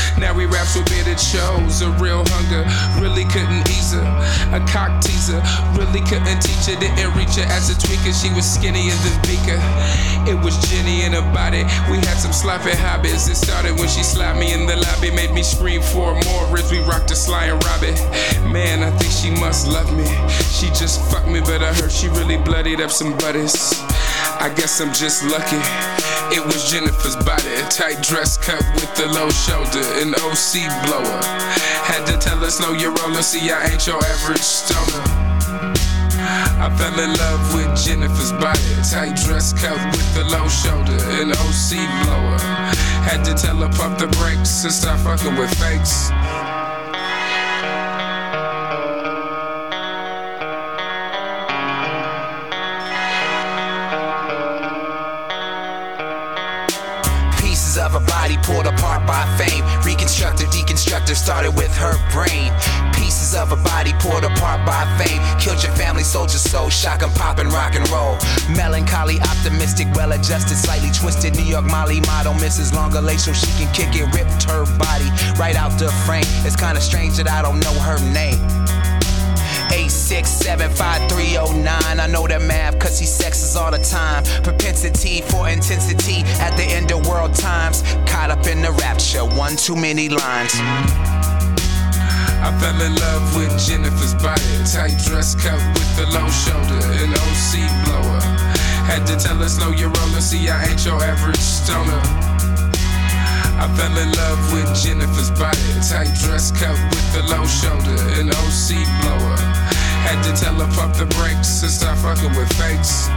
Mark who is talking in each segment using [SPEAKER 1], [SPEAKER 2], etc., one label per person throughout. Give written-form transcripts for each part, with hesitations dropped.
[SPEAKER 1] Now we raps with beer that chose a real hunger. Really couldn't ease her. A cock teaser. Really couldn't teach her. Didn't reach her as a tweaker. She was skinnier than Beaker. It was Jenny in her body. We had some sloppy hobbies. It started when she slapped me in the lobby. Made me scream for more as we rocked the Sly and Robbie. Man, I think she must love me. She just fucked me, but I heard she really bloodied up some buddies. I guess I'm just lucky. It was Jennifer's body, a tight dress cut with the low shoulder, an OC blower. Had to tell her slow your roller, see I ain't your average stoner. I fell in love with Jennifer's body, tight dress cut with the low shoulder, an OC blower. Had to tell her pump the brakes and stop fucking with fakes.
[SPEAKER 2] Of a body pulled apart by fame. Reconstructor, deconstructor started with her brain. Pieces of a body pulled apart by fame. Killed your family, sold your soul, shock and pop and rock and roll. Melancholy, optimistic, well-adjusted, slightly twisted. New York Molly model, Mrs. Longer Lake so she can kick it. Ripped her body right out the frame. It's kinda strange that I don't know her name. 8675309. I know that math cause he sexes all the time. Propensity for intensity at the end of world times. Caught up in the rapture, one too many lines.
[SPEAKER 1] I fell in love with Jennifer's body, tight dress cut with the low shoulder, an OC blower. Had to tell her slow your roller, see I ain't your average stoner. I fell in love with Jennifer's body, tight dress cut with the low shoulder, an OC blower. Had to tell her pump the brakes and stop fucking with fakes.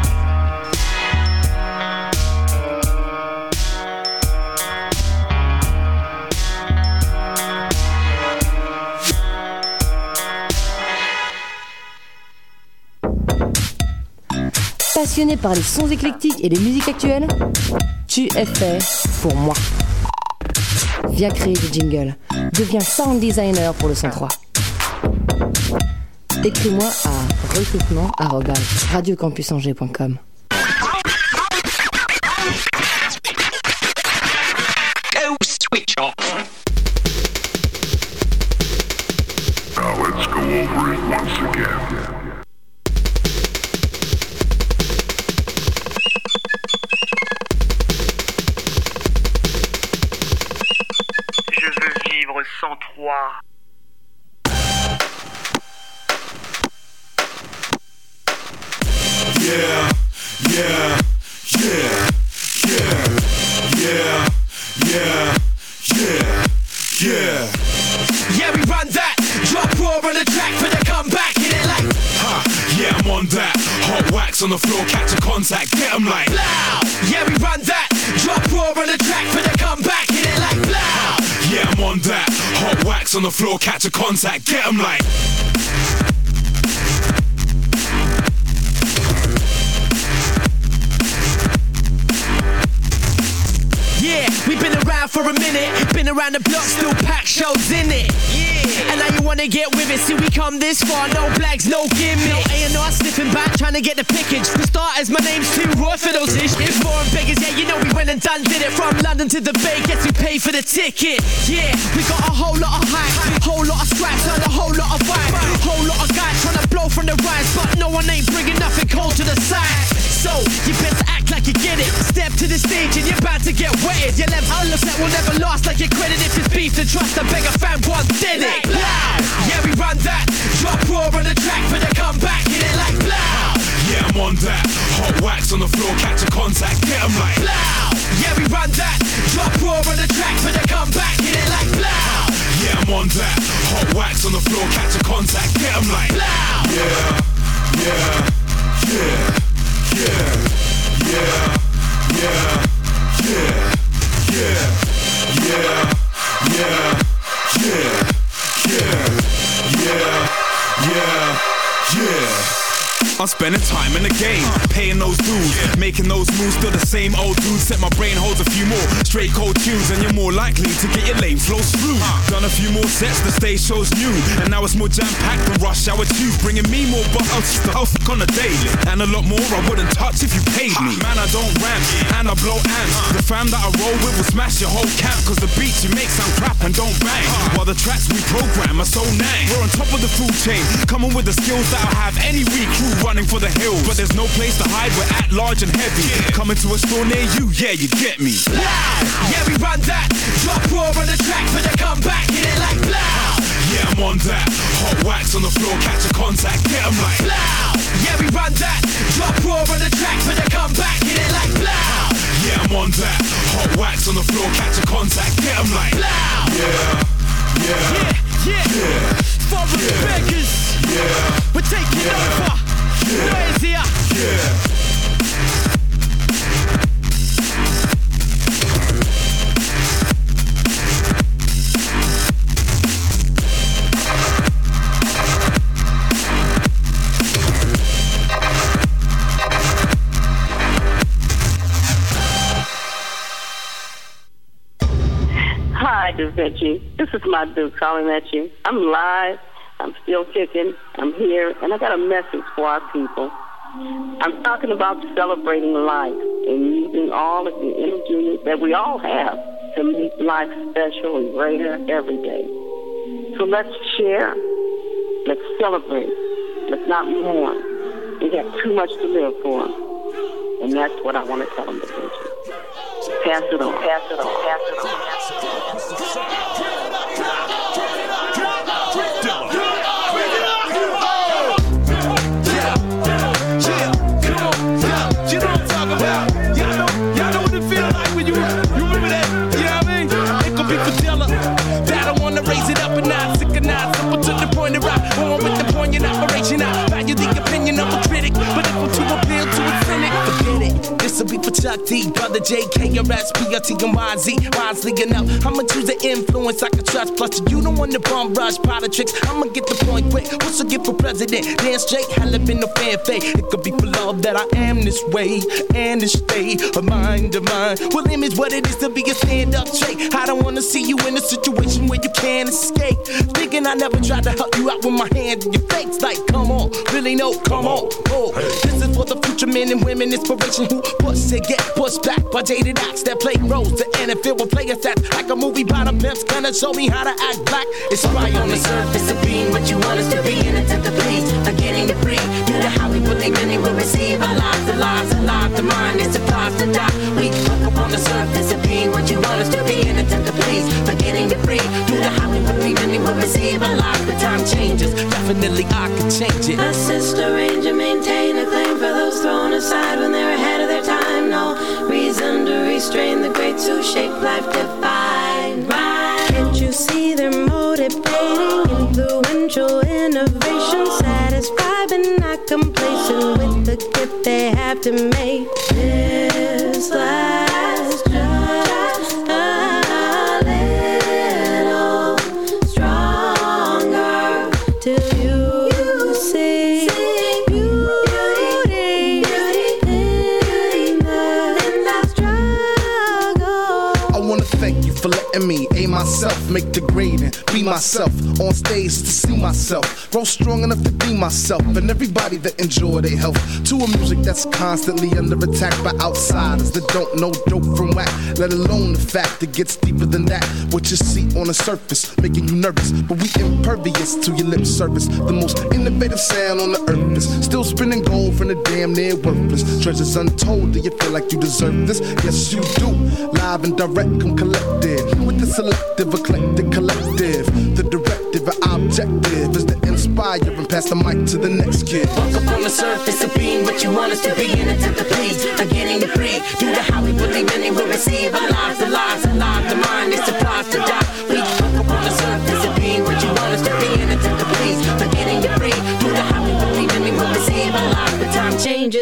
[SPEAKER 3] Passionné par les sons éclectiques et les musiques actuelles, tu es fait pour moi. Viens créer des jingles. Deviens sound designer pour le 103. Écris-moi à recrutement@radiocampusangers.com.
[SPEAKER 4] Go switch off.
[SPEAKER 5] Now let's go over it once again.
[SPEAKER 6] Je veux vivre 103.
[SPEAKER 7] Yeah, yeah, yeah, yeah, yeah, yeah, yeah, yeah.
[SPEAKER 8] Yeah, we run that. Drop raw on the track for the comeback. Hit it like,
[SPEAKER 7] ha, yeah, I'm on that. Hot wax on the floor, catch a contact, get 'em like
[SPEAKER 8] loud. Yeah, we run that. Drop raw on the track for the comeback. Hit it like loud.
[SPEAKER 7] Yeah, I'm on that. Hot wax on the floor, catch a contact, get 'em like.
[SPEAKER 8] Yeah, we've been around for a minute. Been around the block, still pack shows in it. Yeah, and now you wanna get with it. See, we come this far, no blags, no gimmick. No A&R sniffing back, trying to get the pickage. For starters, my name's too raw for those ish. It's foreign beggars, yeah, you know we went and done did it. From London to the Bay, guess we paid for the ticket. Yeah, we got a whole lot of hype, whole lot of scraps, and a whole lot of vibe. Whole lot of guys trying to blow from the rise, but no one ain't bringing nothing cold to the side. So, you better act like you get it. Step to the stage and you're about to get wetted. Your left that will never last like your credit. If it's beef to trust, I beg a fan once did it. Loud. Yeah, we run that. Drop raw on the track for the comeback. Hit it like loud.
[SPEAKER 7] Yeah, I'm on that. Hot wax on the floor, catch a contact, get 'em like
[SPEAKER 8] loud. Yeah, we run that. Drop raw on the track for the comeback. Hit it like loud.
[SPEAKER 7] Yeah, I'm on that. Hot wax on the floor, catch a contact, get 'em like
[SPEAKER 8] loud.
[SPEAKER 7] Yeah, yeah, yeah. Yeah, yeah, yeah, yeah, yeah, yeah, yeah, yeah, yeah, yeah, yeah, yeah. I'm spending time in the game, paying those dues, making those moves. Still the same old dude. Set my brain holds a few more straight cold tunes, and you're more likely to get your lame flows through. Done a few more sets, the stage show's new, and now it's more jam-packed than Rush Hour 2, bringing me more bucks on the daily, and a lot more I wouldn't touch if you paid me. Man, I don't rap, and I blow amps. The fam that I roll with will smash your whole camp, cause the beats you make sound crap and don't bang, while the tracks we program are so nang. We're on top of the food chain, coming with the skills that I have any weak crew running for the hills, but there's no place to hide, we're at large and heavy. Coming to a store near you, yeah, you get me.
[SPEAKER 8] Loud, yeah, we run that. Drop raw on the track, but they come back, hit it like loud.
[SPEAKER 7] Yeah, I'm on that. Hot wax on the floor, catch a contact, get 'em like
[SPEAKER 8] loud. Yeah, we run that. Drop raw on the track, but they come back, hit it like loud.
[SPEAKER 7] Yeah, I'm on that. Hot wax on the floor, catch a contact, get 'em like
[SPEAKER 8] loud.
[SPEAKER 7] Yeah.
[SPEAKER 8] Foreign beggars.
[SPEAKER 7] Yeah.
[SPEAKER 8] We're taking over. Noisier.
[SPEAKER 7] Yeah.
[SPEAKER 9] Hi, Da Vinci. This is my dude calling at you. I'm live. I'm still kicking. I'm here, and I got a message for our people. I'm talking about celebrating life and using all of the energy that we all have to make life special and greater every day. So let's share. Let's celebrate. Let's not mourn. We have too much to live for. And that's what I want to tell them, Da Vinci. Pass it on, pass it on, pass it on, pass it on.
[SPEAKER 8] Y'all know what it feel like when you remember that, you know what I mean? It could be Fadilla, that I wanna raise it up and not synchronize, simple to the point of rock, on with the poignant operation, I value the opinion of a critic, but if I'm to appeal to a cynic, forget it. This'll be for Chuck D, Brother JK, or SPRT and YZ. Wisely enough, I'ma choose an influence I can trust. Plus, you don't want to bum rush politics. I'ma get the point quick. What's a gift for president? Dance straight, hella been no fanfare. It could be for love that I am this way, and this state of mind of mine. Well, image what it is to be a stand-up straight. I don't wanna see you in a situation where you can't escape. Thinking I never tried to help you out with my hand in your face. Like, come on, really no, come on. Oh, this is for the future men and women, inspiration who push and get pushed back by jaded acts that play roles to NFL with players that's like a movie by the pimps gonna show me how to act black. It's right on the surface of being what you want us to be, and attempt to please, getting to free. Due to how we believe many will receive our lives, the lives alive, the mind is supposed to die. We fuck up on the surface of being what you want us to be, and attempt to please, getting to free. Due to how we believe many will receive our lives, the time changes. Definitely I can change it.
[SPEAKER 10] Assist, arrange, and maintain a claim for those thrown aside when they're ahead of their time. No reason to restrain the great to shape life divine. Right? Can't you see they're motivating influential innovation, satisfied but not complacent with the gift they have to make this last just a little stronger till you see beauty in the struggle.
[SPEAKER 11] I wanna thank you for letting me aim myself, make the grade and be myself on stage to see myself, grow strong enough to be myself, and everybody that enjoy their health to a music that's constantly under attack by outsiders that don't know dope from whack, let alone the fact it gets deeper than that. What you see on the surface making you nervous, but we impervious to your lip service. The most innovative sound on the earth is still spinning gold from the damn near worthless treasures untold. Do you feel like you deserve this? Yes you do. Live and direct, come collected with the selective, eclectic collective. The directive, our objective is to inspire and pass the mic to the next kid.
[SPEAKER 8] Walk up on the surface of being what you want us to be, and attempt to please, getting to free. Due to how we believe many will receive our lives, the lives alive, the mind is supposed to die. We walk up on the surface of being what you want us to be, and attempt to please, getting to free. Due to how we believe many will receive our lives, the time changes.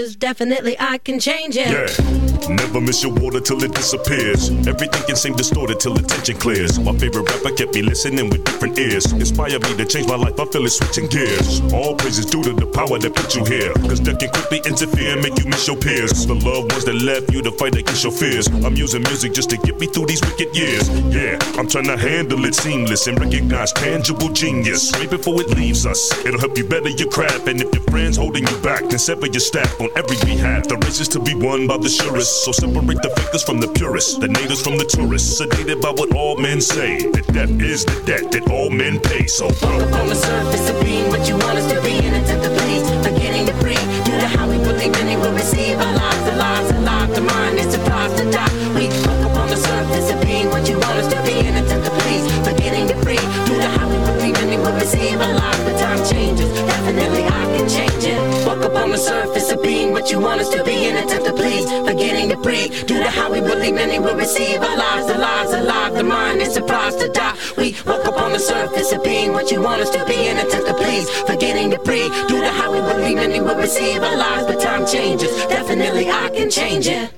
[SPEAKER 10] changes. Definitely I can change it.
[SPEAKER 12] Yeah, never miss your water till it disappears. Everything can seem distorted till attention clears. My favorite rapper kept me listening with different ears. Inspired me to change my life, I feel it switching gears. All praise is due to the power that put you here. Cause death can quickly interfere and make you miss your peers. The loved ones that left you to fight against your fears. I'm using music just to get me through these wicked years. Yeah, I'm trying to handle it seamless and recognize tangible genius right before it leaves us. It'll help you better your craft. And if your friend's holding you back, then sever your staff on every behalf. The race is to be won by the surest. So separate the fakers from the purists, the natives from the tourists. Sedated by what all men say, that death is the debt that all men pay. So
[SPEAKER 10] walk up on the surface of being what you want us to be, and attempt to please, forgetting to breathe. Due to how we believe many will receive our lives, the lives alive. The mind is supposed to die. We walk up on the surface of being what you want us to be, and attempt to please, forgetting to breathe. Due to how we believe many will receive our lives, but time changes. Definitely I can change it. Walk up on the surface of being what you want us to be, and attempt to please, forgetting to breathe. Due to how we believe many will receive our lives, the lives alive. The mind is supposed to die. We walk up on the surface of being what you want us to be, and attempt to please, forgetting to breathe. Due to how we believe many will receive our lives, but time changes. Definitely I can change it.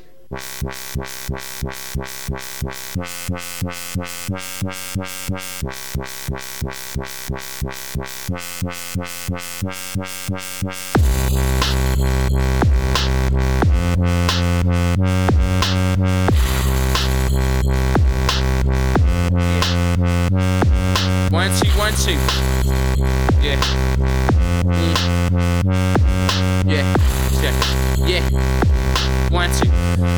[SPEAKER 1] One, two, 1, 2. Yeah. Yeah. Check it. Yeah. 1, 2.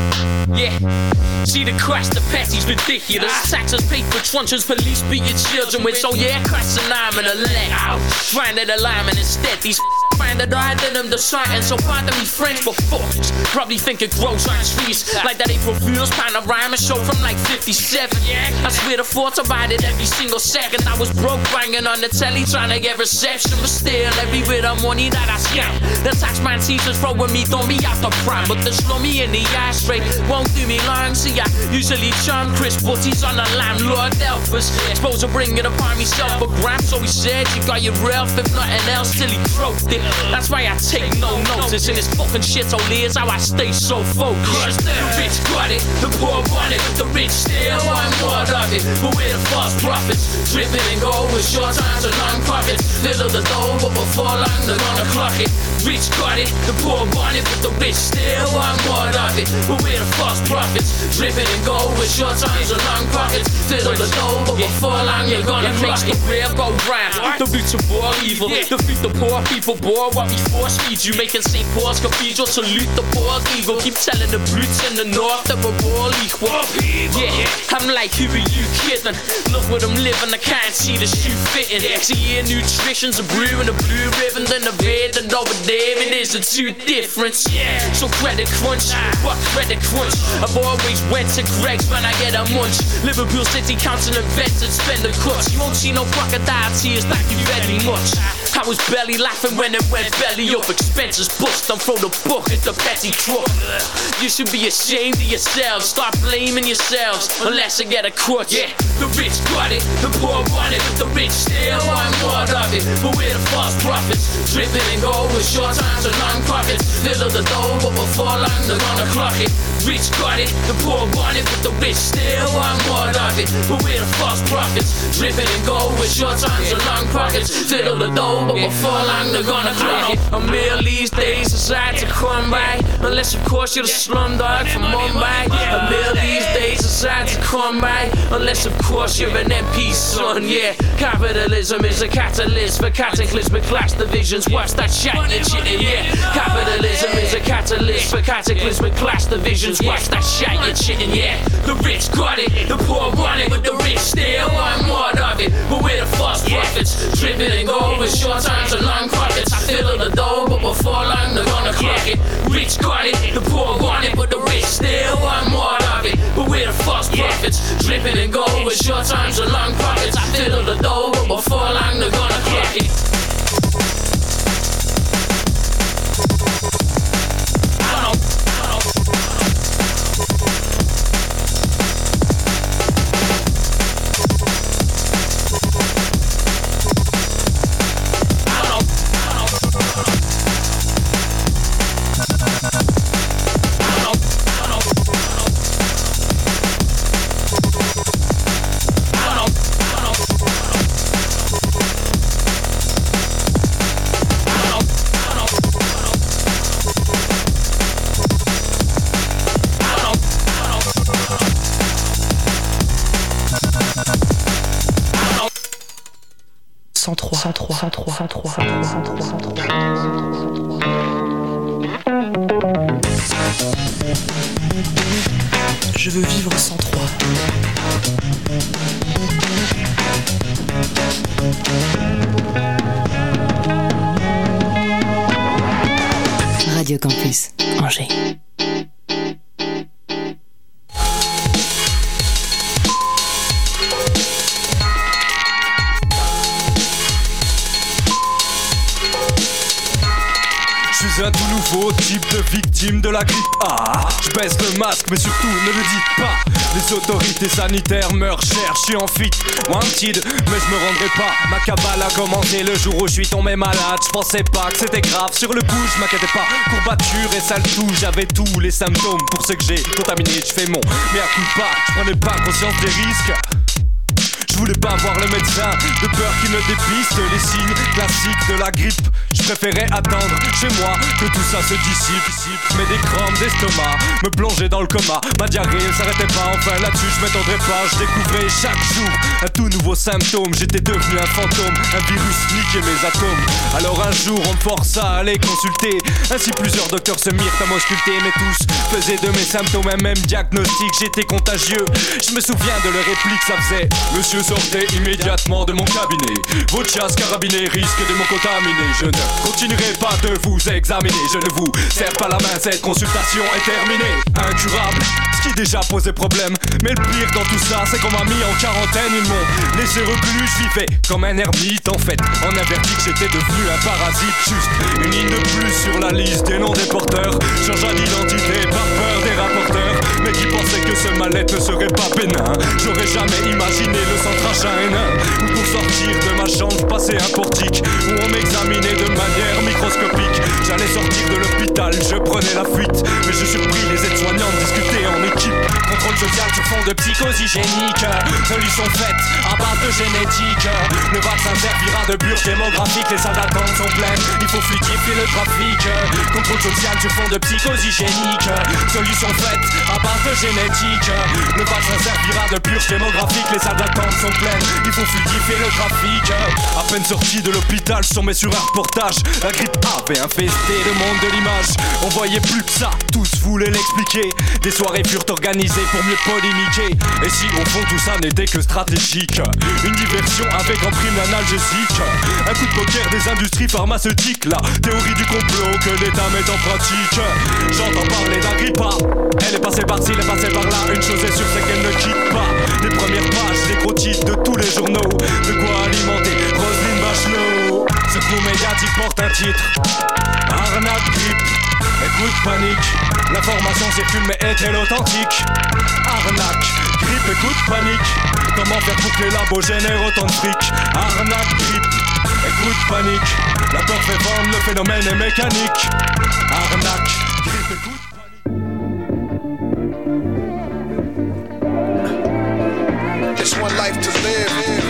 [SPEAKER 1] Yeah. See the crash, the petty's ridiculous. Taxes paid for truncheons, police beat your children with. So yeah, crash an arm and a leg. Find that alignment instead. These find that I did them the sign. So pardon me French, but fucks probably think it grows on trees. Like that April Fool's panorama show from like 57. I swear the thoughts about it every single second. I was broke banging on the telly trying to get reception, but still every bit of money that I scam. The taxman teachers throwing me, throw me out the prime, but they slow me in the ashtray won't do me long. See, I usually charm Chris, but he's on the landlord Elvis. Supposed to bring it upon myself, but Gramps always said you got your Ralph, if nothing else, till he croaked it. That's why I take no notice in this fucking shithole is how I stay so focused. The rich got it, the poor want it, the rich still want more of it. But we're the false prophets, dripping and gold with short times and long profits. Fiddle the dough, but before long they're gonna clock it. Rich got it, the poor want it, but the rich still want more of it. But we're the false prophets, dripping and gold with short times and long pockets. Fiddle the dough, but before long you're gonna clock it. The real go round, the roots of all evil. Defeat the poor people, boy, what we force feed you. Making St. Paul's Cathedral salute the bald eagle. Keep telling the brutes in the north that we're all equal. Yeah, I'm like, who are you kidding? Look what I'm living, I can't see the shoe fitting. See here, nutrition's a brew and a blue ribbon, then a red and over there it is a two difference. So credit crunch, what credit crunch? I've always went to Greg's when I get a munch. Liverpool City Council invented spend the cuts. You won't see no crocodile tears, thank you very much. I was belly laughing when it went belly up. Expenses bust, don't throw the book at the petty crook. You should be ashamed of yourselves. Stop blaming yourselves unless I get a crutch. Yeah, the rich got it, the poor want it, but the rich still want more of it. But we're the false prophets, dripping and gold with short times and long profits. Fiddle the dough, but before long they're gonna clock it. Rich got it, the poor want it, but the rich still want more of it. But we're the false prophets, dripping and gold with short times and long pockets. Fiddle the dough, but before long they're gonna clock it. A meal these days is hard to come by, unless of course you're the slumdog from Mumbai. A meal these days is hard to come by, unless of course you're an MP son. Yeah, capitalism is a catalyst for cataclysmic class divisions. Watch that shit you're chitting. Yeah, capitalism is a catalyst for cataclysmic class divisions. Watch that shit you're chitting. Yeah, the rich got it, the poor want it, but the rich still want more of it. But we're the false prophets, dripping and gold with short times and long profits. I fiddle the dough, but before long they're gonna clock it. Rich got it, the poor want it, but the rich still want more of it. But we're the false prophets, dripping and gold with short times and long profits. I fiddle the dough, but before long they're gonna clock it.
[SPEAKER 13] 103. Je veux vivre 103.
[SPEAKER 3] Radio Campus Angers.
[SPEAKER 14] Je suis un tout nouveau type de victime de la grippe A. Je baisse le masque mais surtout ne le dites pas. Les autorités sanitaires me recherchent, je suis en fuite, wanted, mais je me rendrai pas. Ma cabale a commencé le jour où je suis tombé malade. Je pensais pas que c'était grave, sur le coup je m'inquiétais pas. Courbature et sale toux, j'avais tous les symptômes. Pour ce que j'ai contaminé, je fais mon mea culpa. Je prenais pas conscience des risques. Je voulais pas voir le médecin, de peur qu'il ne dépiste les signes classiques de la grippe. Je préférais attendre chez moi que tout ça se dissipe. Mais des crampes d'estomac me plongeaient dans le coma. Ma diarrhée ne s'arrêtait pas, enfin là-dessus je m'étendrai pas. Je découvrais chaque jour un tout nouveau symptôme. J'étais devenu un fantôme, un virus niquait mes atomes. Alors un jour on me força à aller consulter. Ainsi plusieurs docteurs se mirent à m'ausculter. Mais tous faisaient de mes symptômes un même diagnostic. J'étais contagieux, je me souviens de leur réplique. Ça faisait: Monsieur, sortez immédiatement de mon cabinet. Vos chasses carabinés risquent de me contaminer. Je ne continuerai pas de vous examiner. Je ne vous serre pas la main, cette consultation est terminée. Incurable, ce qui déjà posait problème. Mais le pire dans tout ça, c'est qu'on m'a mis en quarantaine. Ils m'ont laissé reclus, je vivais comme un ermite. En fait, en averti que j'étais devenu un parasite. Juste une ligne de plus sur la liste des noms des porteurs. Changeant d'identité par peur des rapporteurs. Mais qui pensaient que ce mal-être ne serait pas bénin. J'aurais jamais imaginé le centre achat N1. Ou pour sortir de ma chambre, passer un portique où on m'examinait de manière microscopique. J'allais sortir de l'hôpital, je prenais la fuite. Mais je surpris les aides-soignantes discuter en équipe. Contrôle social sur fond de psychose hygiénique. Solution faite à base de génétique. Le vaccin servira de bure démographique. Les salles d'attente sont pleines, il faut fluidifier le trafic. Contrôle social sur fond de psychose hygiénique. Solution faite à base de génétique. Le vaccin servira de purge démographique. Les salles d'attente sont pleines, il faut fluidifier le trafic. À peine sorti de l'hôpital, je tombais sur un reportage. La grippe avait infesté le monde de l'image. On voyait plus que ça, tous voulaient l'expliquer. Des soirées furent organisées pour mieux polémiquer. Et si au fond tout ça n'était que stratégique, une diversion avec en prime l'analgésique. Un coup de poker des industries pharmaceutiques. La théorie du complot que l'État met en pratique. J'entends parler d'un grippe A. Elle est passée par-ci, elle est passée par-là. Une chose est sûre, c'est qu'elle ne quitte pas les premières pages, les gros titres de tous les journaux. De quoi alimenter Roselyne Bachelot. Ce coup médiatique porte un titre: arnaque grippe, écoute panique. L'information circule mais est-elle authentique? Arnaque, grippe, écoute panique. Comment faire pour que les labos génèrent autant de fric? Arnaque, grippe, écoute panique. La peur fait vendre, le phénomène est mécanique. Arnaque, grippe, écoute.
[SPEAKER 11] Just one life to live.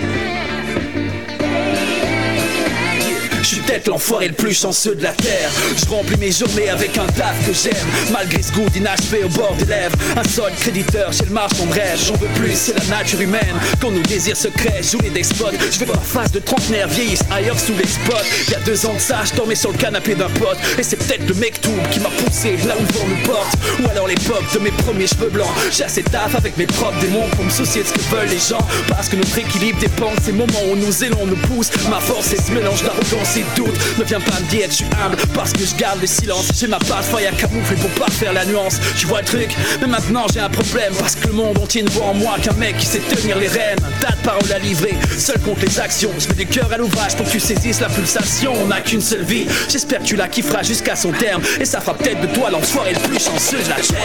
[SPEAKER 15] Je suis peut-être l'enfoiré le plus chanceux de la terre. Je remplis mes journées avec un taf que j'aime. Malgré ce goût d'inachevé au bord des lèvres. Un solde créditeur chez le marchand de rêve. J'en veux plus, c'est la nature humaine. Quand nos désirs secrets jouent les despotes. Je vais voir face de trentenaire vieillissent ailleurs sous les spots. Il y a 2 ans de ça, je dormais sur le canapé d'un pote. Et c'est peut-être le mec tout qui m'a poussé là où le vent nous porte. Ou alors l'époque de mes premiers cheveux blancs. J'ai assez taf avec mes propres démons pour me soucier de ce que veulent les gens. Parce que notre équilibre dépend de ces moments où nos élans nous poussent. Ma force est ce mélange d'arrogance et de doute. Ne viens pas me dire que je suis humble parce que je garde le silence. J'ai ma passe faille à camoufler pour pas faire la nuance. Tu vois le truc, mais maintenant j'ai un problème. Parce que le monde entier ne voit en moi qu'un mec qui sait tenir les rênes. Un tas de paroles à livrer, seul contre les actions. Je mets du cœur à l'ouvrage pour que tu saisisses la pulsation. On n'a qu'une seule vie, j'espère que tu la kifferas jusqu'à son terme. Et ça fera peut-être de toi l'enfoiré le plus chanceux de la terre.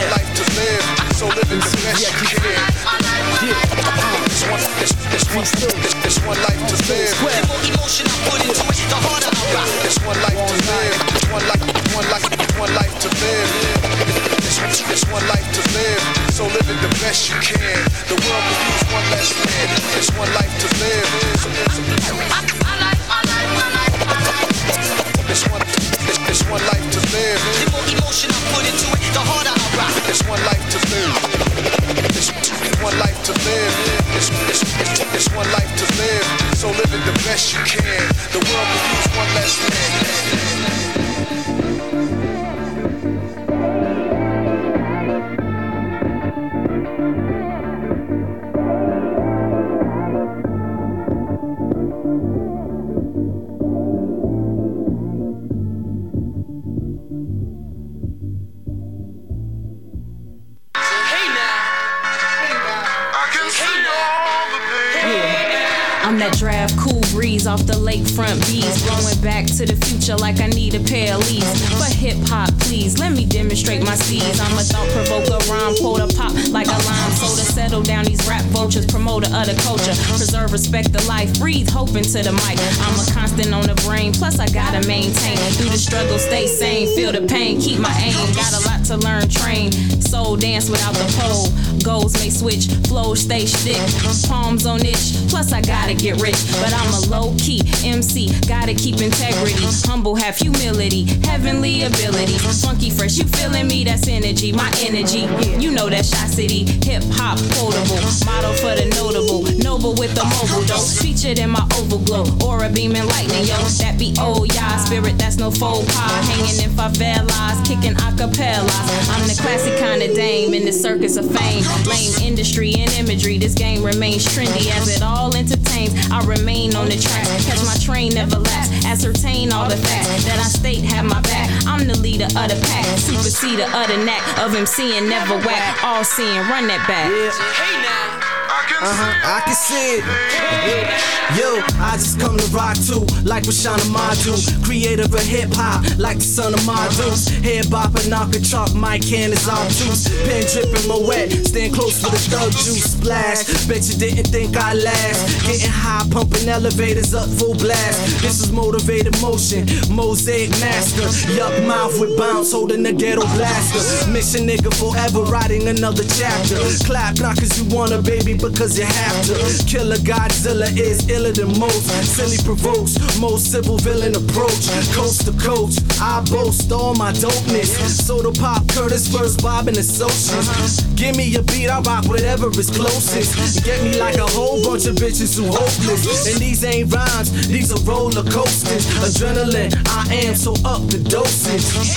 [SPEAKER 11] There's one life to live.
[SPEAKER 2] Emotion I put into it, the harder I rock.
[SPEAKER 11] There's one life to live. One life to live. There's one life to live. So live it the best you can. The world could use one less man. There's one life to live. There's one life to live.
[SPEAKER 2] The more emotion I put into it, the harder I rock.
[SPEAKER 11] There's one life to live. There's one life to live. There's one life to live. So live it the best you can. The world could use one less man.
[SPEAKER 16] I'm that draft cool breeze off the lakefront bees, blowing back to the future like I need a pair of leaves. For hip hop, please let me demonstrate my steez. I'm a thought provoker, rhyme quota pop like a lime soda. Settle down these rap vultures, promoter of the culture. Preserve respect the life, breathe hope into the mic. I'm a constant on the brain, plus I gotta maintain. Through the struggle, stay sane, feel the pain, keep my aim. Got a lot to learn, train. Soul dance without the pole. Goals may switch, flows stay shtick. Palms on itch, plus I gotta get rich. But I'm a low-key MC, gotta keep integrity. Humble, have humility, heavenly ability. Funky fresh, you feeling me? That's energy, my energy. You know that Shot City, hip-hop quotable. Motto for the notable, noble with the mobile dope. Featured in my oval glow, aura beaming lightning, yo. That be old, y'all. Spirit, that's no faux pas. Hanging in favelas, kicking acapellas. I'm the classic kind of dame in the circus of fame. Lame industry and imagery, this game remains trendy as it all entertains. I remain on the track, catch my train, never lapse. Ascertain all the facts that I state have my back. I'm the leader of the pack, superseder of the knack of MCing, never whack. All seeing, run that back.
[SPEAKER 8] Hey now. I can see it. Yo, I just come to rock too, like Rashawn Amadu. Creative of hip hop, like the son of Madus. Head bopper, knock a chalk, mic hand is all juice. Pen dripping my wet, stand close for the thug juice splash. Bet you didn't think I'd last. Getting high, pumping elevators up full blast. This is motivated motion, mosaic master. Yup, mouth with bounce, holding the ghetto blaster. Mission nigga forever, writing another chapter. Clap, not cause you wanna, baby, because you have to. Killer Godzilla is iller than most. Silly provokes, most civil villain approach. Coast to coast, I boast all my dopeness. Soda Pop, Curtis, First Bob and Associates. Give me a beat, I rock whatever is closest. Get me like a whole bunch of bitches who hopeless. And these ain't rhymes, these are roller coasters. Adrenaline, I am so up the dosage.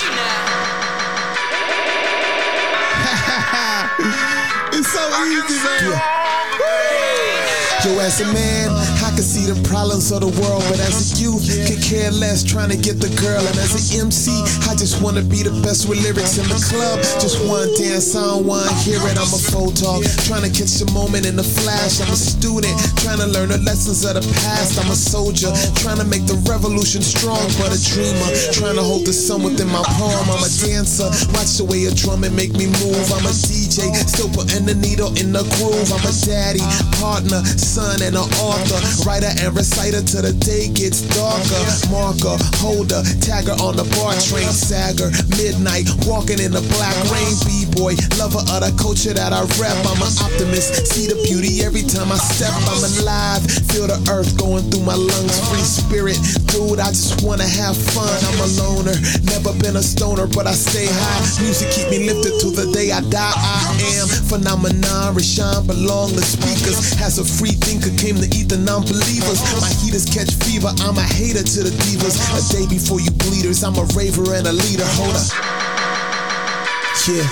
[SPEAKER 17] It's so easy, man. Yo, as a man, I can see the problems of the world, but as a youth, could care less trying to get the girl. And as an MC, I just wanna be the best with lyrics in the club. Just one dance, I don't wanna hear it. I'm a photog, trying to catch the moment in the flash. I'm a student, trying to learn the lessons of the past. I'm a soldier, trying to make the revolution strong, but a dreamer, trying to hold the sun within my palm. I'm a dancer, watch the way a drum and make me move. I'm a DJ, still putting the needle in the groove. I'm a daddy, partner, son and an author, writer and reciter till the day gets darker. Marker, holder, tagger on the bar train, sagger, midnight, walking in the black rain. B-boy, lover of the culture that I rep. I'm an optimist, see the beauty every time I step. I'm alive, feel the earth going through my lungs. Free spirit, dude, I just wanna have fun. I'm a loner, never been a stoner, but I stay high. Music keep me lifted till the day I die. I am phenomenon, Rashawn belong to speakers. Has a free thinker, came to eat the non-believers. My heaters catch fever, I'm a hater to the divas. A day before you bleeders, I'm a raver and a leader. Hold up. Yeah.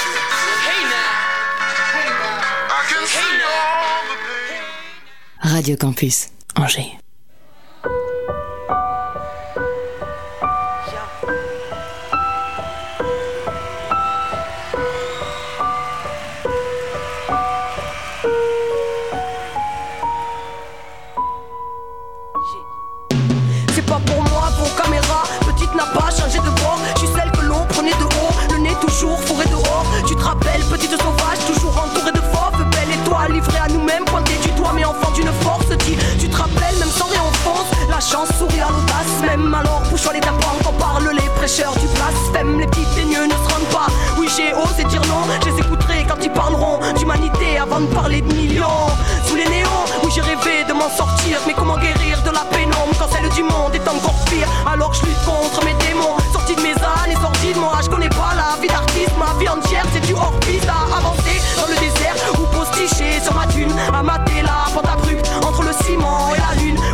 [SPEAKER 3] Radio Campus, Angers.
[SPEAKER 18] C'est pas pour moi, pour caméra, petite n'a pas changé de bord. Je suis celle que l'on prenait de haut, le nez toujours fourré dehors. Tu te rappelles, petite sauvage, toujours entourée de fauves. Belle étoile, livrée à nous-mêmes, pointée du doigt, mais enfant d'une force. Tu te rappelles, même sans réenfance, la chance sourit à l'audace. Même alors, bouche-toi les tapants, quand parlent les prêcheurs du blasphème. Les petits teigneux ne se rendent pas. Oui, j'ai osé dire non, je les écouterai quand ils parleront d'humanité avant de parler de millions. Sous les néons, oui, j'ai rêvé de m'en sortir, mais comment guérir de la pénombre quand celle du monde est encore pire? Alors je lutte contre mes démons, sorti de mes années sorties de moi. Je connais pas la vie d'artiste, ma vie entière c'est du hors-piste. À avancer dans le désert ou posticher sur ma dune, à mater la pente abrupte entre le ciment et la lune.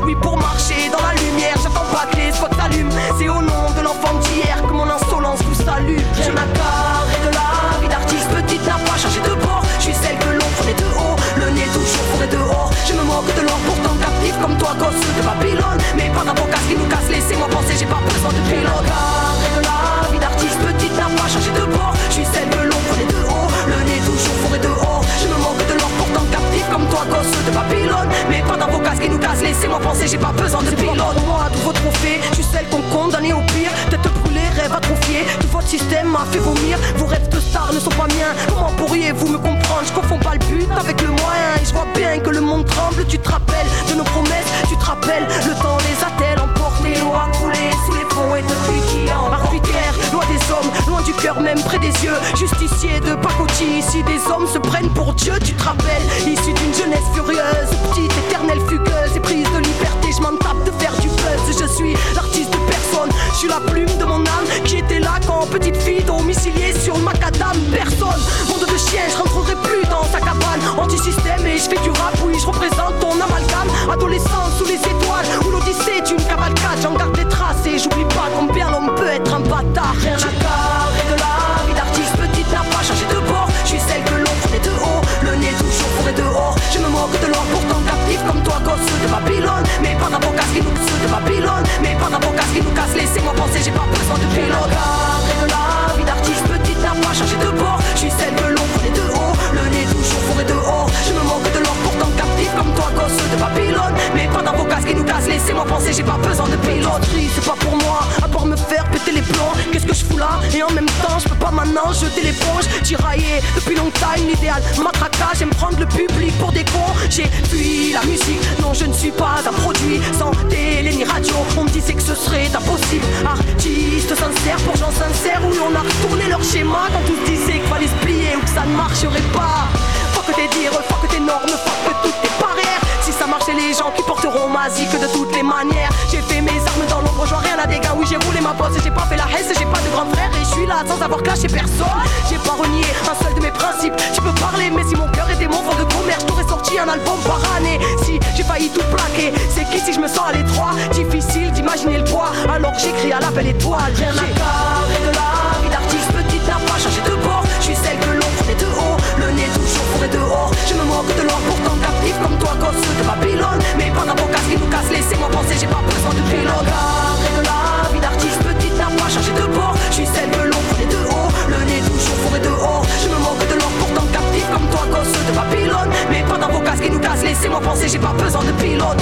[SPEAKER 18] laissez-moi penser, j'ai pas besoin de pilote. Moi, tous vos trophées, je suis celle qu'on condamnait au pire. Tête brûlée, rêve atrophié, tout votre système m'a fait vomir. Vos rêves de stars ne sont pas miens. Comment pourriez-vous me comprendre? Je confonds pas le but avec le moyen. Et je vois bien que le monde tremble. Tu te rappelles de nos promesses, tu te rappelles. Le temps les a-t-elle emportés? L'eau a coulé sous les ponts et depuis qui a arbitraire, loin des hommes, loin du cœur, même près des yeux. Justicier de pacotille, ici des hommes se prennent pour Dieu. Tu te rappelles, issu d'une jeunesse furieuse, petite, éternelle, fugueuse et prise de liberté. Je m'en tape de faire du buzz. Je suis l'artiste de personne, je suis la plume de mon âme qui était là quand petite fille domiciliée sur le macadam. Personne, monde de chien, je rentrerai plus dans sa cabane. Anti-système et je fais du rap, oui, je représente ton amalgame. Adolescence sous les étoiles, où l'odyssée est une cavalcade. J'en garde les traces et j'oublie pas combien l'homme peut être un bâtard. Rien à carrer de la vie d'artiste, petite n'a pas changé de bord. Je suis celle que l'on prenait de haut, le nez toujours fourré dehors. Je me moque de l'or pourtant captif comme toi, gosse de Babylone. Mais pas d'avocats qui nous cassent de Babylone. Mais pas d'avocats qui nous cassent, laissez-moi penser, j'ai pas besoin de pilote. Carré de la vie d'artiste, petite n'a pas changé de bord. Je suis celle que l'on prenait de haut, le nez toujours fourré dehors. Je me moque de l'or pourtant captif comme toi, gosse de Babylone. Mais pas d'avocats qui nous cassent, laissez-moi penser, j'ai pas besoin de pilote. C'est pas pour moi, à part me faire péter les plombs. Qu'est-ce que je fous là? Et en même temps, je peux pas maintenant jeter l'éponge. Tiraillé depuis longtemps, une idéal matraquage. J'aime prendre le public pour des cons. J'ai fui la musique, non je ne suis pas un produit sans télé ni radio. On me disait que ce serait impossible. Artiste sincère pour gens sincères, où l'on a retourné leur schéma quand tous disaient qu'il fallait se plier ou que ça ne marcherait pas. Faut que tes dires, faut que tes normes, faut que toutes tes barrières. Si ça marchait, les gens qui porteront ma zik de toutes les manières. J'ai fait mes armes dans l'ombre, je vois rien à des gains. Oui, j'ai roulé ma bosse et j'ai pas fait la hesse. J'ai pas de grand frère et je suis là sans avoir clashé personne. J'ai pas renié un seul de mes principes. Tu peux parler, mais si mon cœur était mon fond de commerce, j'aurais sorti un album par année. Si j'ai failli tout plaquer, c'est qu'ici je me sens à l'étroit. Difficile d'imaginer le poids, alors que j'écris à la belle étoile. Rien à carrer de la vie d'artiste, petite n'a pas changé de bord. Je suis celle que l'on prenait de haut, le nez toujours fourré dehors. Je me moque de l'or pourtant captif comme toi, gosse de Babylone. Mais pas d'avocats qui nous cassent, laissez-moi penser, j'ai pas besoin de pilote. Carré de la vie d'artiste, petite n'a pas changé de bord. Je suis celle que l'on prenait de haut, le nez toujours fourré dehors. Je me moque de l'or pourtant captif comme toi, gosse de Babylone. Mais pas d'avocats qui nous cassent, laissez-moi penser, j'ai pas besoin de pilote.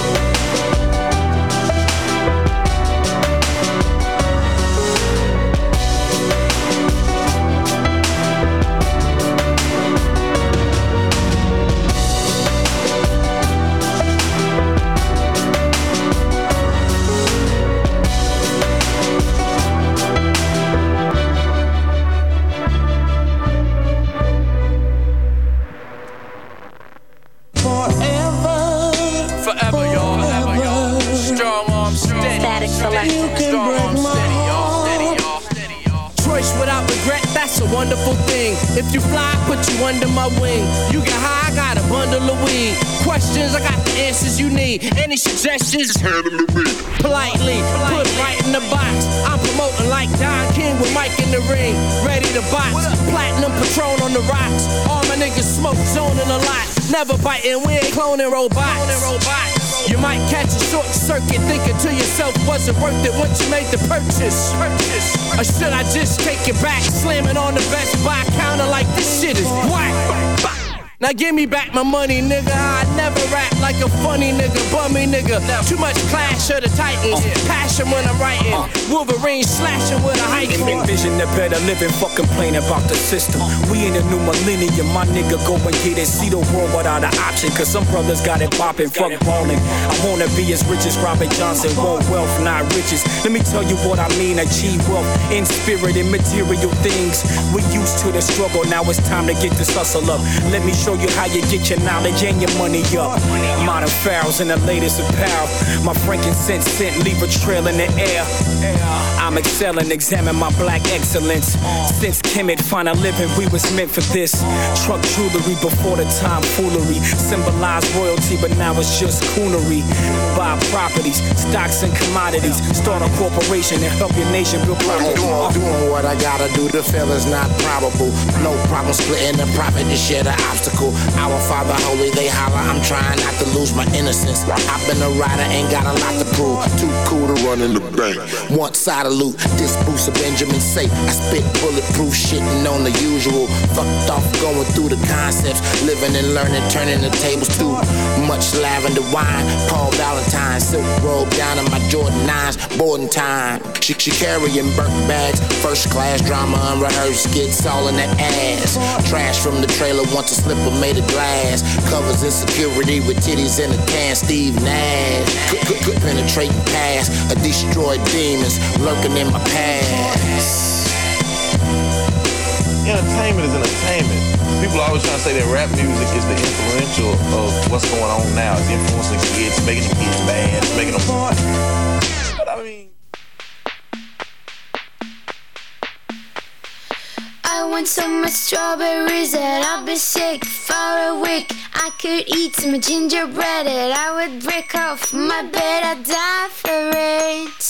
[SPEAKER 8] Wonderful thing. If you fly, I put you under my wing. You get high, I got a bundle of weed. Questions, I got the answers you need. Any suggestions? Just hand them to me. Politely, put it right in the box. I'm promoting like Don King with Mike in the ring. Ready to box. Platinum Patron on the rocks. All my niggas smoke, zoning a lot. Never biting, we ain't cloning robots. You might catch a short circuit thinking to yourself, was it worth it once you made the purchase? Or should I just take it back, slamming on the Best Buy counter like this shit is whack? Now give me back my money, nigga. I never rap like a funny nigga, bummy nigga. Too much Clash of the Titans, passion when I'm writing. Wolverine slashing with a hype.
[SPEAKER 19] Envision the better living, fuck complain about the system. We in a new millennium, my nigga go and get it. See the world without an option, cause some brothers got it poppin', fuck ballin'. I wanna be as rich as Robert Johnson, want wealth, not riches. Let me tell you what I mean, achieve wealth in spirit and material things. We used to the struggle, now it's time to get this hustle up. Let me show you how you get your knowledge and your money up. Modern pharaohs in the latest apparel. My frankincense scent leave a trail in the air. I'm excelling, examine my black excellence. Since Kemet find a living, we was meant for this. Truck jewelry before the time foolery. Symbolized royalty, but now it's just coonery. Buy properties, stocks and commodities. Start a corporation and help your nation build property.
[SPEAKER 20] Doing what I gotta do to fail is not probable. No problem splitting the profit to share the obstacle. Our Father holy, they holler, I'm trying trying not to lose my innocence. I've been a rider, ain't got a lot to prove. Too cool to run in the bank. One side of loot, this Bruce of Benjamin safe. I spit bulletproof shitting on the usual. Fucked off going through the concepts. Living and learning, turning the tables too much lavender wine. Paul Valentine, silk robe down in my Jordan 9s. Boarding time. She carrying burnt bags. First class drama, unrehearsed skits all in that ass. Trash from the trailer, once a slipper made of glass. Covers insecurity with titties in a can. Steve Nash. Good penetrating past. A destroyed demons lurking in my past.
[SPEAKER 21] Entertainment is entertainment. People are always trying to say that rap music is the influential of what's going on now. It's influencing kids, making the kids mad, making them party. But I mean,
[SPEAKER 10] I want so much strawberries that I'll be sick for a week. I could eat some gingerbread and I would break off my bed. I'd die for it.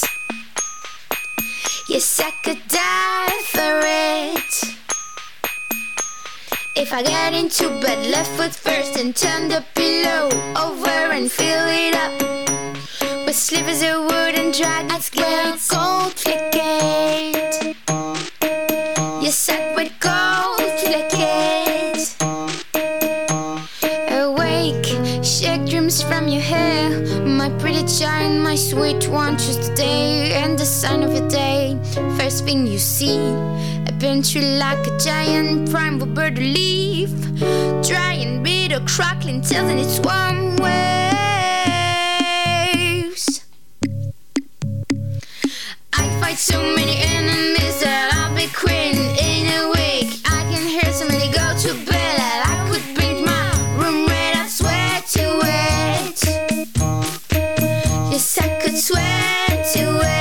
[SPEAKER 10] Yes, I could die for it. If I get into bed, left foot first and turn the pillow over and fill it up with slivers of wood and dried gold flicked. Yes, I would gold flicked. Awake, shake dreams from your hair. My pretty child, my sweet one, choose the day and the sign of your day. First thing you see, a tree like a giant primal bird leaf, dry and bitter, crackling, telling its warm waves. I fight so many enemies that I'll be quitting in a week. I can hear somebody go to bed that I could paint my room red. I swear to it. Yes, I could swear to it.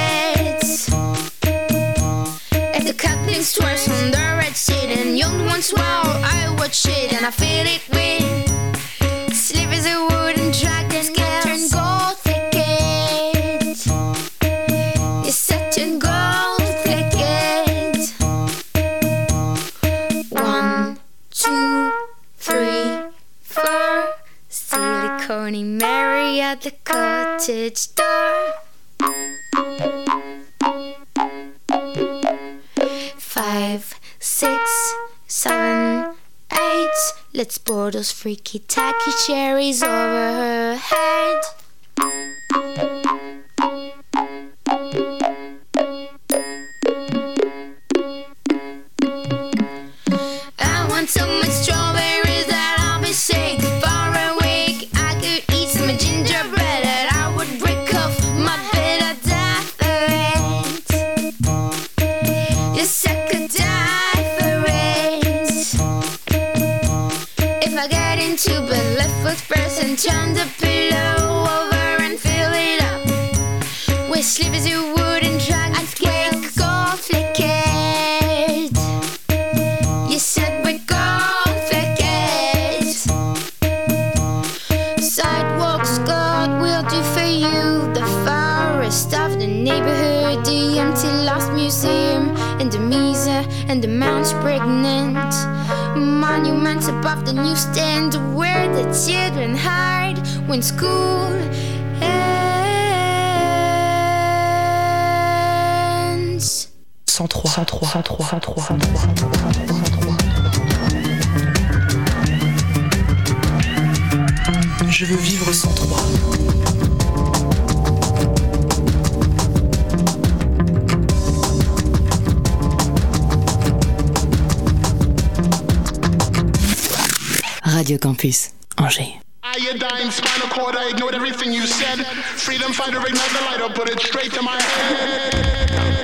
[SPEAKER 10] If the couplings twice on the red shit and young ones while I watch it and I feel it with slivers of wood and dragon turn gold thicket. Yes, such a gold thicket. 1, 2, 3, 4. Silicone Mary at the cottage door. 5, 6, 7, 8. Let's pour those freaky tacky cherries over her head. I want so much strawberries that I'll be sick for a week. I could eat some gingerbread and I would break off my bed. I'd die for it. Yes, I could die for it. If I get into bed, left foot first and turn the pillow over and fill it up with slivers of wood and dragon cake, gold flicked. You said we're gold flicked. Sidewalks God will do for you. The forest of the neighborhood, the empty lost museum, and the Mesa and the Mount's pregnant. Monuments above the newsstand where the children hide when school ends.
[SPEAKER 13] 103. Je veux vivre 103.
[SPEAKER 3] Radio Campus Angers.
[SPEAKER 22] Iodine, spinal cord, I ignored everything you said. Freedom fighter, ignite the light, I'll put it straight to my head.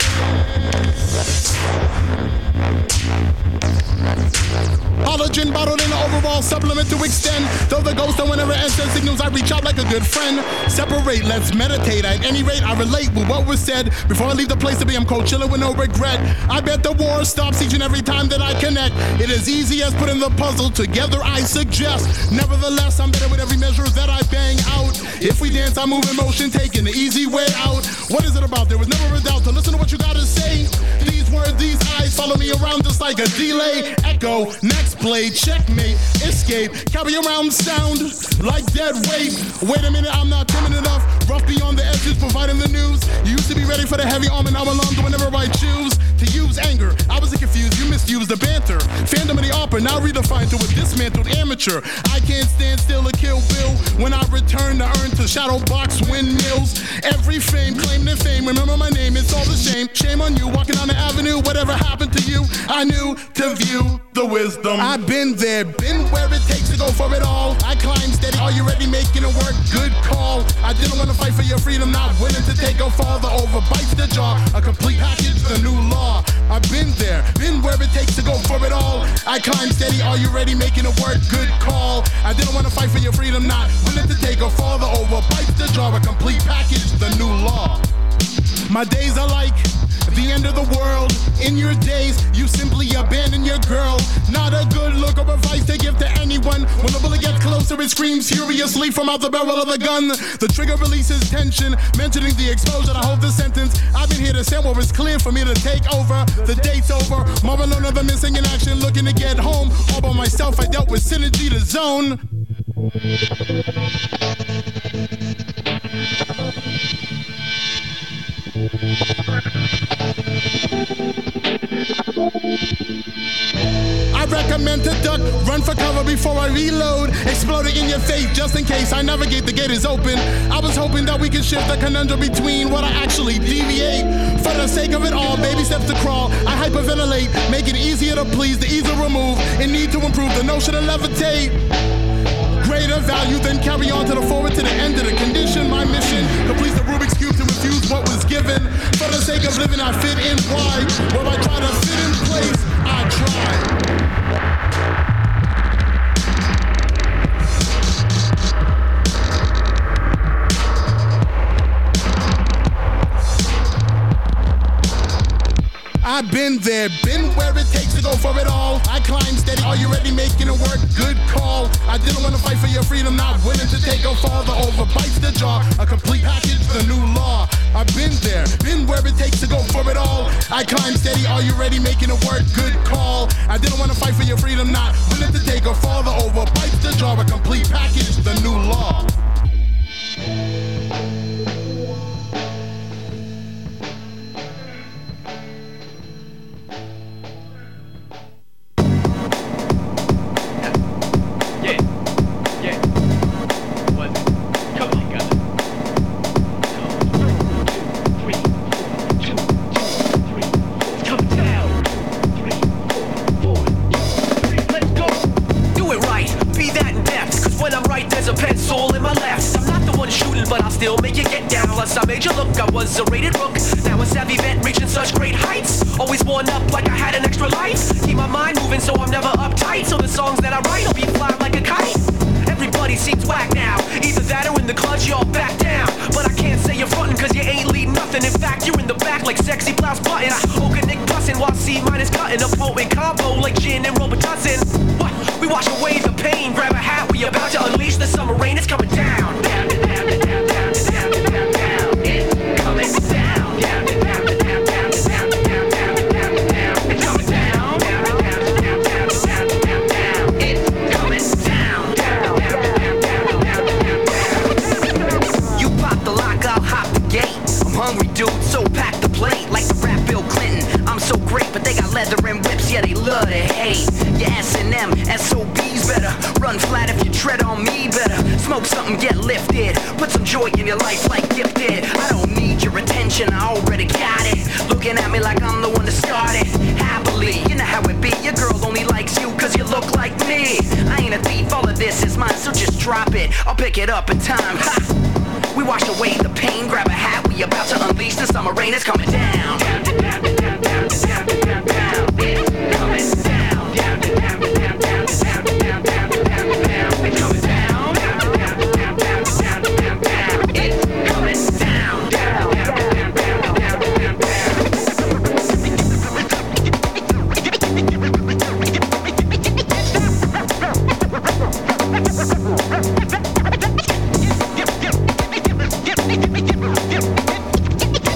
[SPEAKER 22] Halogen bottled in an overall supplement to extend. Though the ghost don't whenever it sends signals, I reach out like a good friend. Separate, let's meditate. At any rate, I relate with what was said. Before I leave the place to be, I'm cold chilling with no regret. I bet the war stops each and every time that I connect. It is easy as putting the puzzle together, I suggest. Nevertheless, I'm better with every measure that I bang out. If we dance, I move in motion, taking the easy way out. What is it about? There was never a doubt to listen to what you gotta say. These words, these eyes follow me around just like a delay. Echo, next blade, checkmate, escape, carry around sound like dead weight. Wait a minute, I'm not timid enough. Rough beyond the edges, providing the news. You used to be ready for the heavy arm, and now I'm alone whenever I choose to use anger. I wasn't confused, you misused the banter. Fandom of the opera, now redefined to a dismantled amateur. I can't stand still to Kill Bill when I return to earn to shadow box windmills. Every fame, claim to fame, remember my name, it's all the same. Shame on you, walking on the avenue, whatever happened to you, I knew to view the wisdom. I've been there, been where it takes to go for it all. I climb steady, are you ready, making it work? Good call. I didn't want to fight for your freedom, not willing to take a fall. The over bites the jaw, a complete package, the new law. I've been there, been where it takes to go for it all. I climb steady, are you ready, making it work? Good call. I didn't want to fight for your freedom, not willing to take a fall. The over bites the jaw, a complete package, the new law. My days are like the end of the world. In your days, you simply abandon your girl. Not a good look or advice to give to anyone. When the bullet gets closer, it screams furiously from out the barrel of the gun. The trigger releases tension, mentioning the exposure to hold the sentence. I've been here to say what was clear for me to take over. The date's over. More alone of the missing in action, looking to get home. All by myself, I dealt with synergy to zone. I recommend to duck, run for cover before I reload. Explode it in your face just in case I navigate the gate is open. I was hoping that we could shift the conundrum between what I actually deviate. For the sake of it all, baby steps to crawl. I hyperventilate, make it easier to please, the ease to remove, and need to improve the notion to levitate. Greater value than carry on to the forward to the end of the condition. My mission, complete the Rubik's Cube to infuse what was given. For the sake of living, I fit in wide. Where I try to fit in place, I try. I've been there, been where it takes to go for it all. I climb steady, are you ready, making it work? Good call. I didn't want to fight for your freedom, not willing to take a fall. The over bites the jaw, a complete package, the new law. I've been there, been where it takes to go for it all. I climb steady, are you ready, making it work? Good call. I didn't want to fight for your freedom, not willing to take a fall. The over bites the jaw, a complete package, the new law.
[SPEAKER 8] I made you look, I was a rated rook. Now a savvy vet reaching such great heights. Always worn up like I had an extra life. Keep my mind moving so I'm never uptight. So the songs that I write will be flying like a kite. Everybody seems whack now. Either that or in the clutch, y'all back down. But I can't say you're frontin' cause you ain't leading nothing. In fact, you're in the back like sexy blouse button. I hope a Nick bussin' while C minus cutting. A potent combo like gin and Robitussin. What? We wash away the pain. Grab a hat, we about to unleash the summer rain. It's coming down. Down, down, down, down, down, down, down, down. It's coming down. Down, down, down, down, down, down, down, down, down, down. It's coming down. Down, down, down, down, down, down, down, down. It's coming down. Down, down, down, down, down, down, down. You pop the lock, I'll hop the gate. I'm hungry, dude, so pack the plate. Like the rap Bill Clinton, I'm so great, but they got leather and whips, yeah, they love to hate. Your S&M, SOBs better run flat if you tread on me better. Smoke something, get lifted. Put some joy in your life like Gifted. I don't need your attention, I already got it. Looking at me like I'm the one that started. Happily, you know how it be. Your girl only likes you cause you look like me. I ain't a thief, all of this is mine, so just drop it. I'll pick it up in time. Ha! We wash away the pain, grab a hat, we about to unleash the summer rain. It's coming down. Down, down, down, down, down, down, down, down. It's coming down. Down, down, down, down, down, down, down, down, down, down. It's coming down. Down, down, down, down, down, down, down. It's coming down. Down, down, down, down, down, down, down.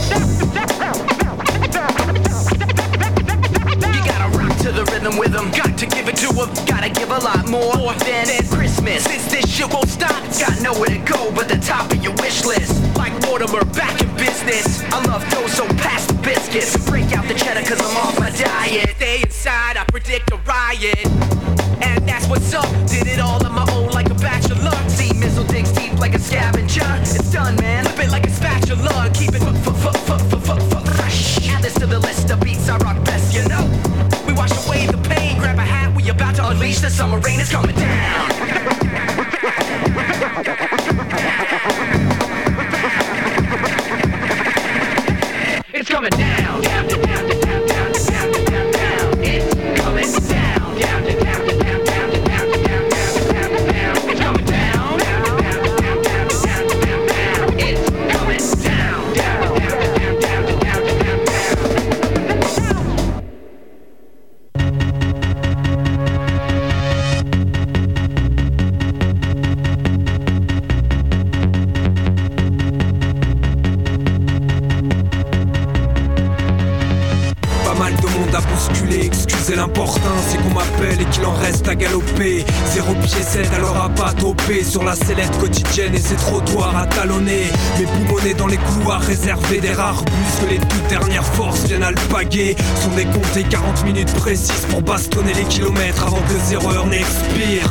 [SPEAKER 8] You gotta rock to the rhythm with them.
[SPEAKER 4] riot. And that's what's up, did it all on my own like a bachelor. See, missile digs deep like a scavenger. It's done, man, flip it like a spatula. Keep it fresh. Add this to the list of beats I rock best, you know. We wash away the pain, grab a hat, we about to unleash the summer rain is coming down. It's coming down, down, down, down, down, down, down, down, down. It's coming down, down, down, down, down, down, down, down, down, down. It's coming down, down, down, down, down, down, down, down. It's coming down, down, down, down, down, down, down,
[SPEAKER 5] à bousculer, excusez l'important, c'est qu'on m'appelle et qu'il en reste à galoper. 0 pied 7 alors à pas toper sur la sellette quotidienne et ses trottoirs à talonner. Mes poumonnés dans les couloirs réservés des rares bus que les toutes dernières forces viennent alpaguer. Sont décomptés 40 minutes précises pour bastonner les kilomètres avant que 0 heure n'expire.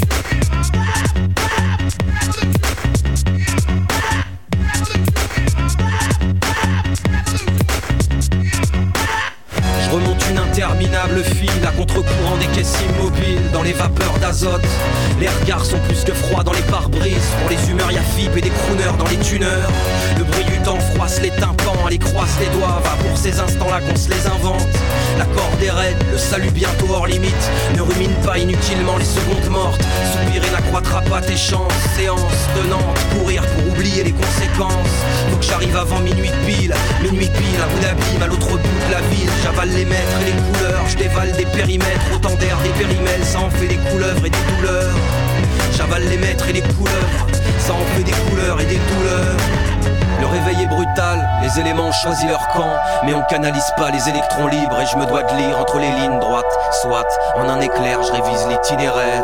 [SPEAKER 23] Je remonte une interminable file à contre-courant des caisses immobiles dans les vapeurs d'azote. Les regards sont plus que froids dans les pare-brises. Pour les humeurs y'a FIP et des crooners dans les tuneurs. Le bruit du temps froisse les tympans, les croise les doigts. Va pour ces instants-là qu'on se les invente. La corde est raide, le salut bientôt hors limite. Ne rumine pas inutilement les secondes mortes. Soupirer n'accroîtra pas tes chances. Séance tenante, courir pour oublier les conséquences. Faut que j'arrive avant minuit pile. Minuit pile, à Abu Dhabi, à l'autre bout de la ville. J'avale les mètres et les couleurs, je dévale des périmètres. Autant d'air, des périmètres, ça en fait des couleuvres et des douleurs. J'avale les mètres et les couleuvres, ça en fait des couleurs et des douleurs. Le réveil est brutal, les éléments ont choisi leur camp. Mais on canalise pas les électrons libres. Et je me dois de lire entre les lignes droites. Soit, en un éclair, je révise l'itinéraire.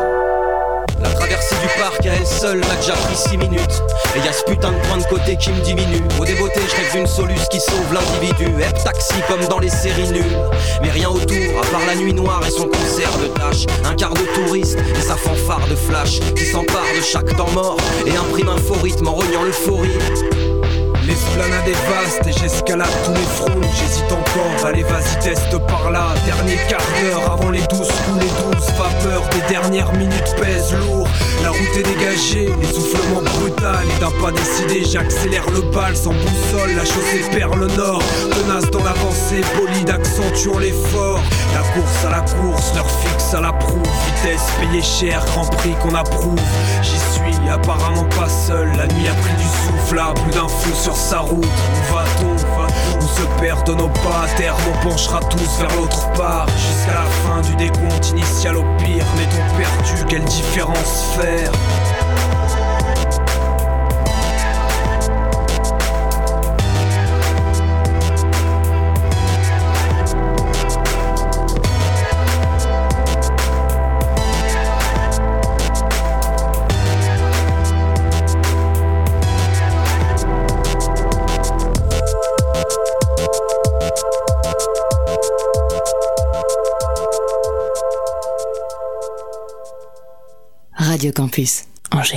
[SPEAKER 23] La traversée du parc à elle seule m'a déjà pris 6 minutes. Et y'a ce putain de point de côté qui me diminue. Au débeauté je rêve d'une soluce qui sauve l'individu. Taxi comme dans les séries nulles. Mais rien autour à part la nuit noire et son concert de tâches. Un quart de touriste et sa fanfare de flash qui s'empare de chaque temps mort et imprime un faux rythme en rognant l'euphorie.
[SPEAKER 5] L'esplanade est vaste et j'escalade tous les fronts. J'hésite encore, allez vas-y teste par là. Dernier quart d'heure avant les 12 coups, les 12 vapeurs des dernières minutes pèsent lourd. La route est dégagée, essoufflement brutal. Et d'un pas décidé, j'accélère le bal sans boussole. La chaussée perd le nord, tenace dans l'avancée, bolide accentuant l'effort. La course à la course, l'heure fixe à la proue. Vitesse payée cher, grand prix qu'on approuve. J'y suis apparemment pas seul, la nuit a pris du souffle. Là, plus d'un fou sur sa route, où va-t-on? Où se perdent nos pas, à terre on penchera tous vers l'autre part. Jusqu'à la fin du décompte initial au pire, mettons perdu, quelle différence faire?
[SPEAKER 3] Radio Campus, Angers.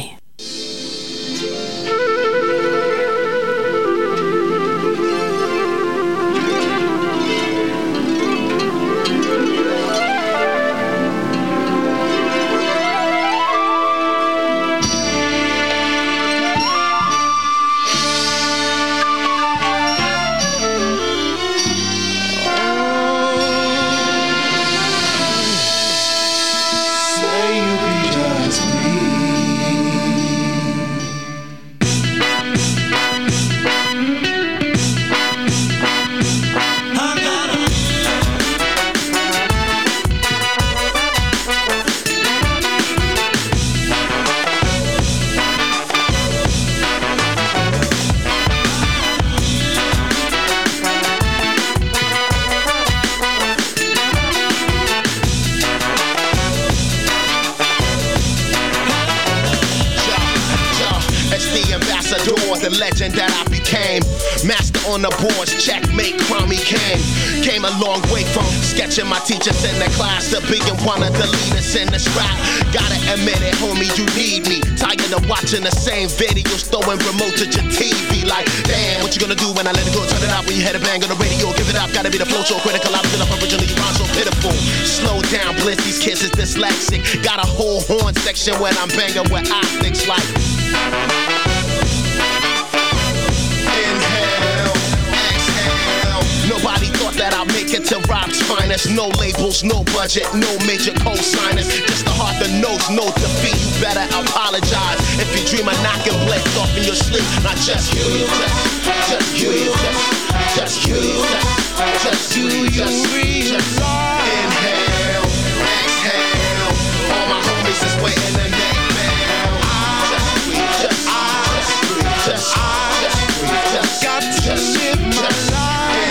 [SPEAKER 24] Say you can just breathe.
[SPEAKER 6] that I became. Master on the boards, checkmate, crummy came. Came a long way from sketching my teachers in the class to being one of the leaders in the scrap. Gotta admit it, homie, you need me. Tired of watching the same videos, throwing remotes at your TV. Like, damn, what you gonna do when I let it go? Turn it out when you head a bang on the radio. Give it up, gotta be the flow so critical. I was up originally, you rhyme so pitiful. Slow down, Blizz, these kids is dyslexic. Got a whole horn section when I'm banging with optics like. Nobody thought that I'd make it to Rob's finest. No labels, no budget, no major co-signers. Just a heart that knows no defeat. You better apologize if you dream of knocking blades off in your sleep. Not just you, just you, just you, just you, just inhale, exhale. All my homies is waiting to make bail. Just breathe, just live my life.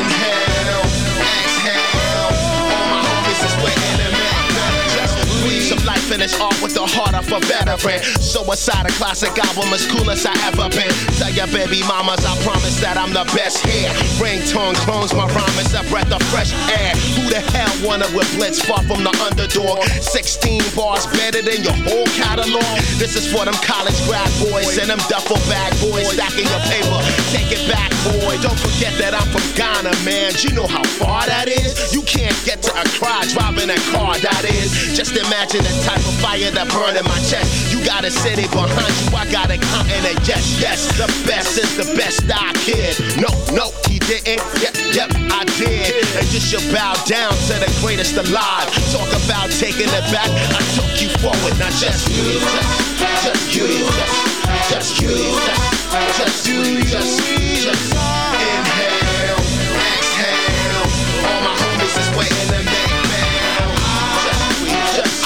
[SPEAKER 6] Life in this art with the heart of a veteran. Suicide, a classic album as cool as I ever been. Tell your baby mamas I promise that I'm the best here. Ringtone clones, my rhyme is a breath of fresh air. Who the hell wanna with Blitz far from the underdog? 16 bars better than your whole catalog. This is for them college grad boys and them duffel bag boys stacking your paper. Take it back, boy. Don't forget that I'm from Ghana, man. Do you know how far that is? You can't get to Accra driving a car, that is. Just imagine the type of fire that burn in my chest. You got a city behind you, I got a continent. Yes, the best is the best I kid. No, he didn't. Yep, I did. And you should bow down to the greatest alive. Talk about taking it back, I took you forward. Not just you, just you, just you, just you, just inhale, exhale. All my homies is waiting to make bail. Just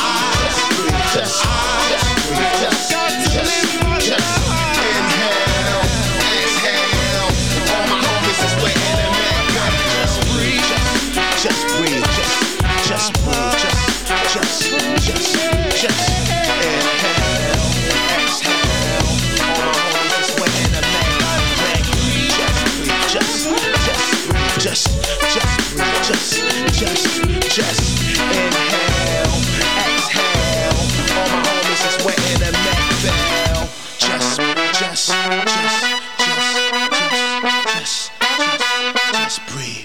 [SPEAKER 6] inhale, exhale. All my homies is waiting to make bail. Just breathe, just breathe, just breathe, just inhale, exhale. All my homies is waiting to make bail. Just breathe, just inhale, exhale. All my homies is waiting to make bail. Just breathe.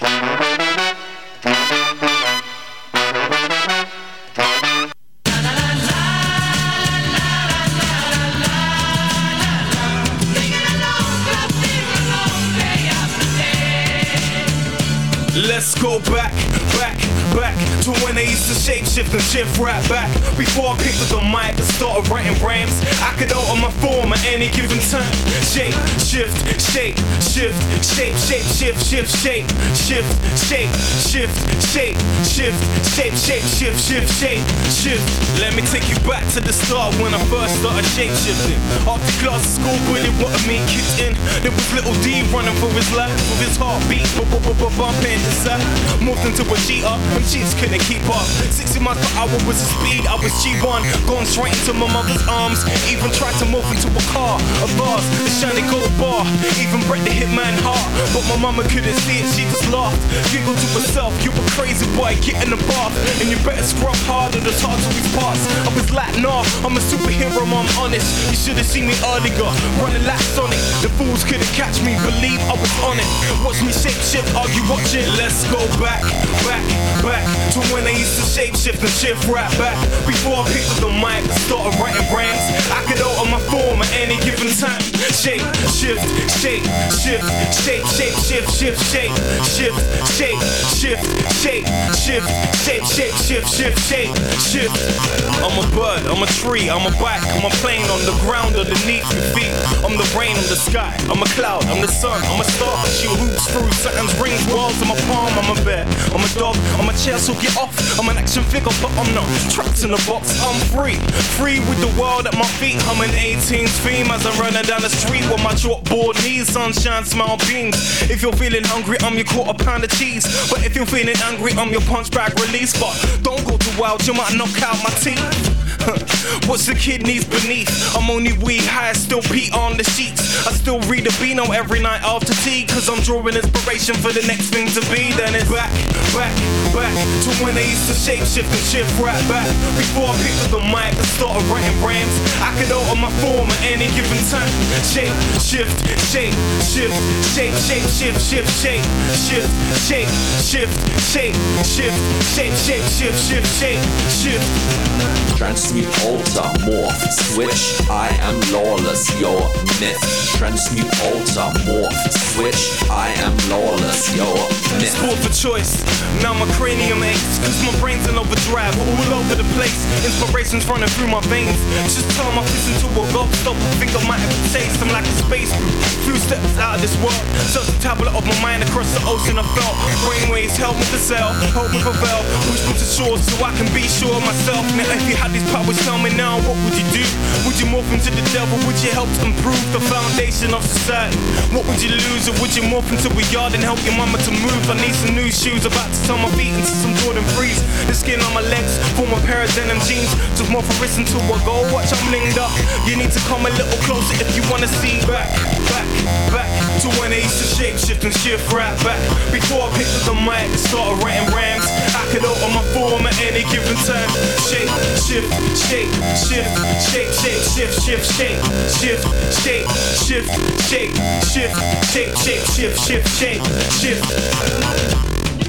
[SPEAKER 7] Let's go back to when I used to shapeshift and shift right back. Before I picked up the mic and started writing rhymes, I could alter my form at any given time. Shape, shift, shape, shift, shape, shape, shift, shift, shape, shift, shape, shift, shape, shift, shape, shape, shift, shift, shape, shift. Let me take you back to the start when I first started shape shifting. After class at school, really wanted me kicked in. There was little D running for his life with his heartbeat, bumping inside. Moved into a cheater, them cheats couldn't keep up. 60 miles per hour was the speed, I was G1. Going straight into my mother's arms. Even tried to move into a car, a vase, the shiny gold bar. Even break the hitman heart, but my mama couldn't see it, she just laughed. Giggled to herself, you a crazy boy, get in the bath. And you better scrub harder, the hard to these parts. I was like, nah, I'm a superhero, I'm honest. You should've seen me earlier, running laps on it. The fools couldn't catch me, believe I was on it. Watch me shape shift, argue watch it. Let's go back to when I used to shape shift and shift right back. Before I picked up the mic and started writing rhymes, I could alter my form at any given time. Shape, shift, shape, shift, shape, shape, shift, shift, shape, shift, shape, shift, shape, shift, shape, shape, shift, shift, shape, shift. I'm a bird, I'm a tree, I'm a bike, I'm a plane on the ground underneath your feet. I'm the rain, I'm the sky, I'm a cloud, I'm the sun, I'm a star. Shoot hoops through Saturn's rings, walls in my palm. I'm a bear, I'm a dog, I'm a chair, so get off. I'm an action figure, but I'm not trapped in a box. I'm free with the world at my feet. I'm an 18's theme as I'm running down the street with my chalkboard knees. Sunshine, smile beams. If you're feeling hungry, I'm your quarter pound of cheese. But if you're feeling angry, I'm your punch bag release. But don't go too wild, you might knock out my teeth. What's the kidneys beneath? I'm only weed high, still pee on the sheets. I still read a Beano every night after tea, cause I'm drawing inspiration for the next thing to be. Then it's back to when I used to shapeshift and shift right back. Before I picked up the mic and started writing rhymes, I could alter my form at any given time. Shape, shift, shape, shift, shape, shape, shift, shift, shape, shift, shape, shift, shape, shift, shape, shape, shift, shift, shape, shift.
[SPEAKER 1] Transmute, alter, morph, switch, I am lawless, your myth. Transmute, alter, morph, switch, I am lawless, your myth.
[SPEAKER 7] Sport for choice, now my cranium aches, cause my brain's in overdrive, all over the place. Inspiration's running through my veins. Just turn my fist into a gobstopper, think I might have a taste. I'm like a space few steps out of this world. Search the tablet of my mind across the ocean I felt. Brainwaves help me to sail, help me prevail. Push me to shore so I can be sure of myself. Now if you had these powers, tell me now, what would you do? Would you morph into the devil? Would you help to improve the foundation of society? What would you lose? Or would you morph into a yard and help your mama to move? I need some new shoes, about to turn my feet into some Jordan 3s. The skin on my legs form a pair of denim jeans. Just more for listen to a go, watch I'm linked up. You need to come a little closer if you wanna see back to when I used to shapeshift and shift right back. Before I picked up the mic and started writing rhymes, I could alter my form at any given time. Shape, shift, shape, shift, shape, shape, shift, shift, shape, shift, shape, shift, shape, shift, shape, shape, shift, shift, shape, shift.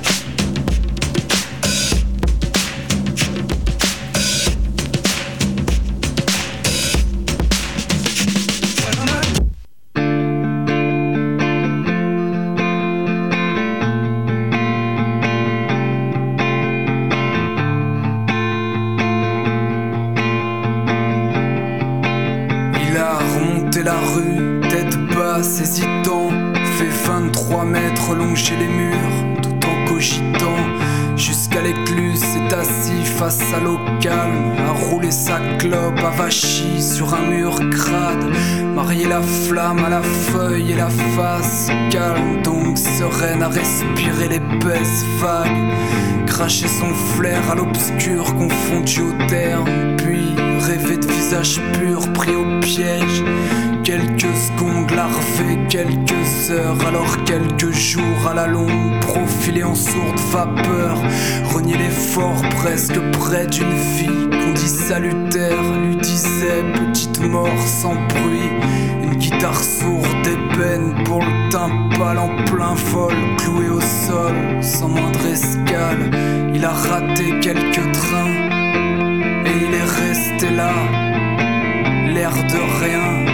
[SPEAKER 14] Hésitant, fait 23 mètres, longer les murs, tout en cogitant. Jusqu'à l'écluse, s'est assis face à l'eau calme, a roulé sa clope, avachi sur un mur crade, marié la flamme à la feuille et la face calme, donc sereine à respirer l'épaisse vague, cracher son flair à l'obscur confondu au terme, puis rêver de visage pur pris au piège. Quelques secondes larvées, quelques heures, alors quelques jours à la longue, profilé en sourde vapeur, renier l'effort presque près d'une vie qu'on dit salutaire, lui disait petite mort sans bruit, une guitare sourde ébène pour le timpale en plein vol, cloué au sol, sans moindre escale, il a raté quelques trains, et il est resté là, l'air de rien.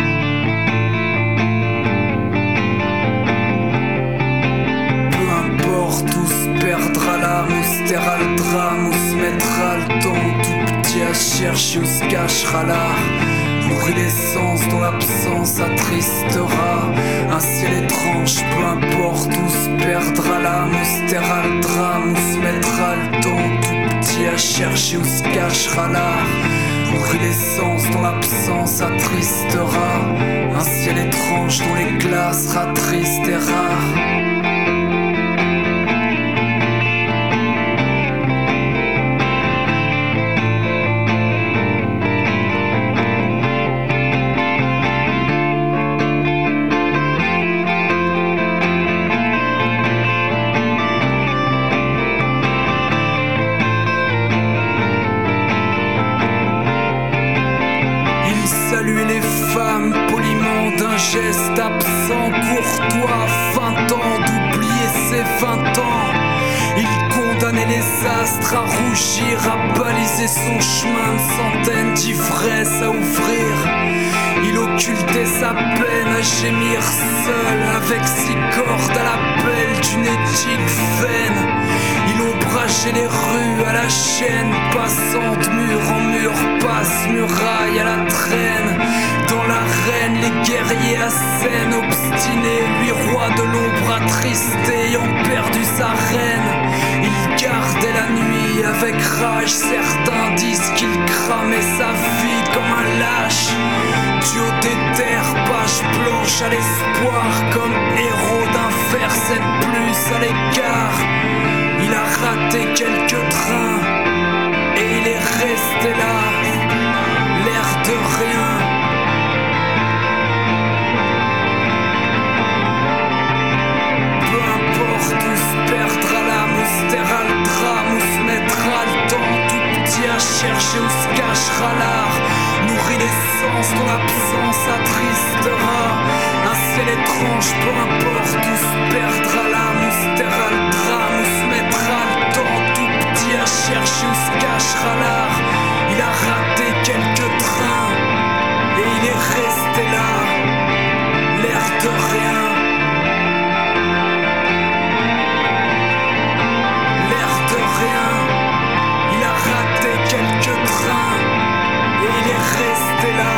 [SPEAKER 14] Perdra l'âme, ou se taira le drame, ou se mettra le temps tout petit à chercher où se cachera l'art. Nourrit l'essence dont l'absence attristera. Un ciel étrange, peu importe où se perdra l'âme, ou se taira le drame, ou se mettra le temps tout petit à chercher où se cachera l'art. Nourrit l'essence dont l'absence attristera. Un ciel étrange dont l'éclat sera triste et rare. Geste absent, courtois, feintant d'oublier ses 20 ans. Il condamnait les astres à rougir, à baliser son chemin de centaines d'ivresses à ouvrir. Il occultait sa peine à gémir seul, avec 6 cordes à l'appel d'une éthyle vaine. Il ombrageait les rues à la chaîne, passant de mur en mur, passe muraille à la traîne. Dans l'arène, les guerriers à scène, obstinés, lui roi de l'ombre attristé, ayant perdu sa reine. Il gardait la nuit avec rage, certains disent qu'il cramait sa vie comme un lâche. Du haut des terres, page blanche à l'espoir, comme héros d'un verset de plus à l'écart. Il a raté quelques trains et il est resté là.
[SPEAKER 5] râlard. Nourrit l'essence, ton absence attristera. Un ciel étrange, peu importe où se perdra l'âme, où se taira le drame, où se mettra le temps tout petit à chercher où se cachera l'art. Il a raté quelques trains et il est resté là, l'air de rien. L'air de rien. Il a raté quelques trains et il est resté là.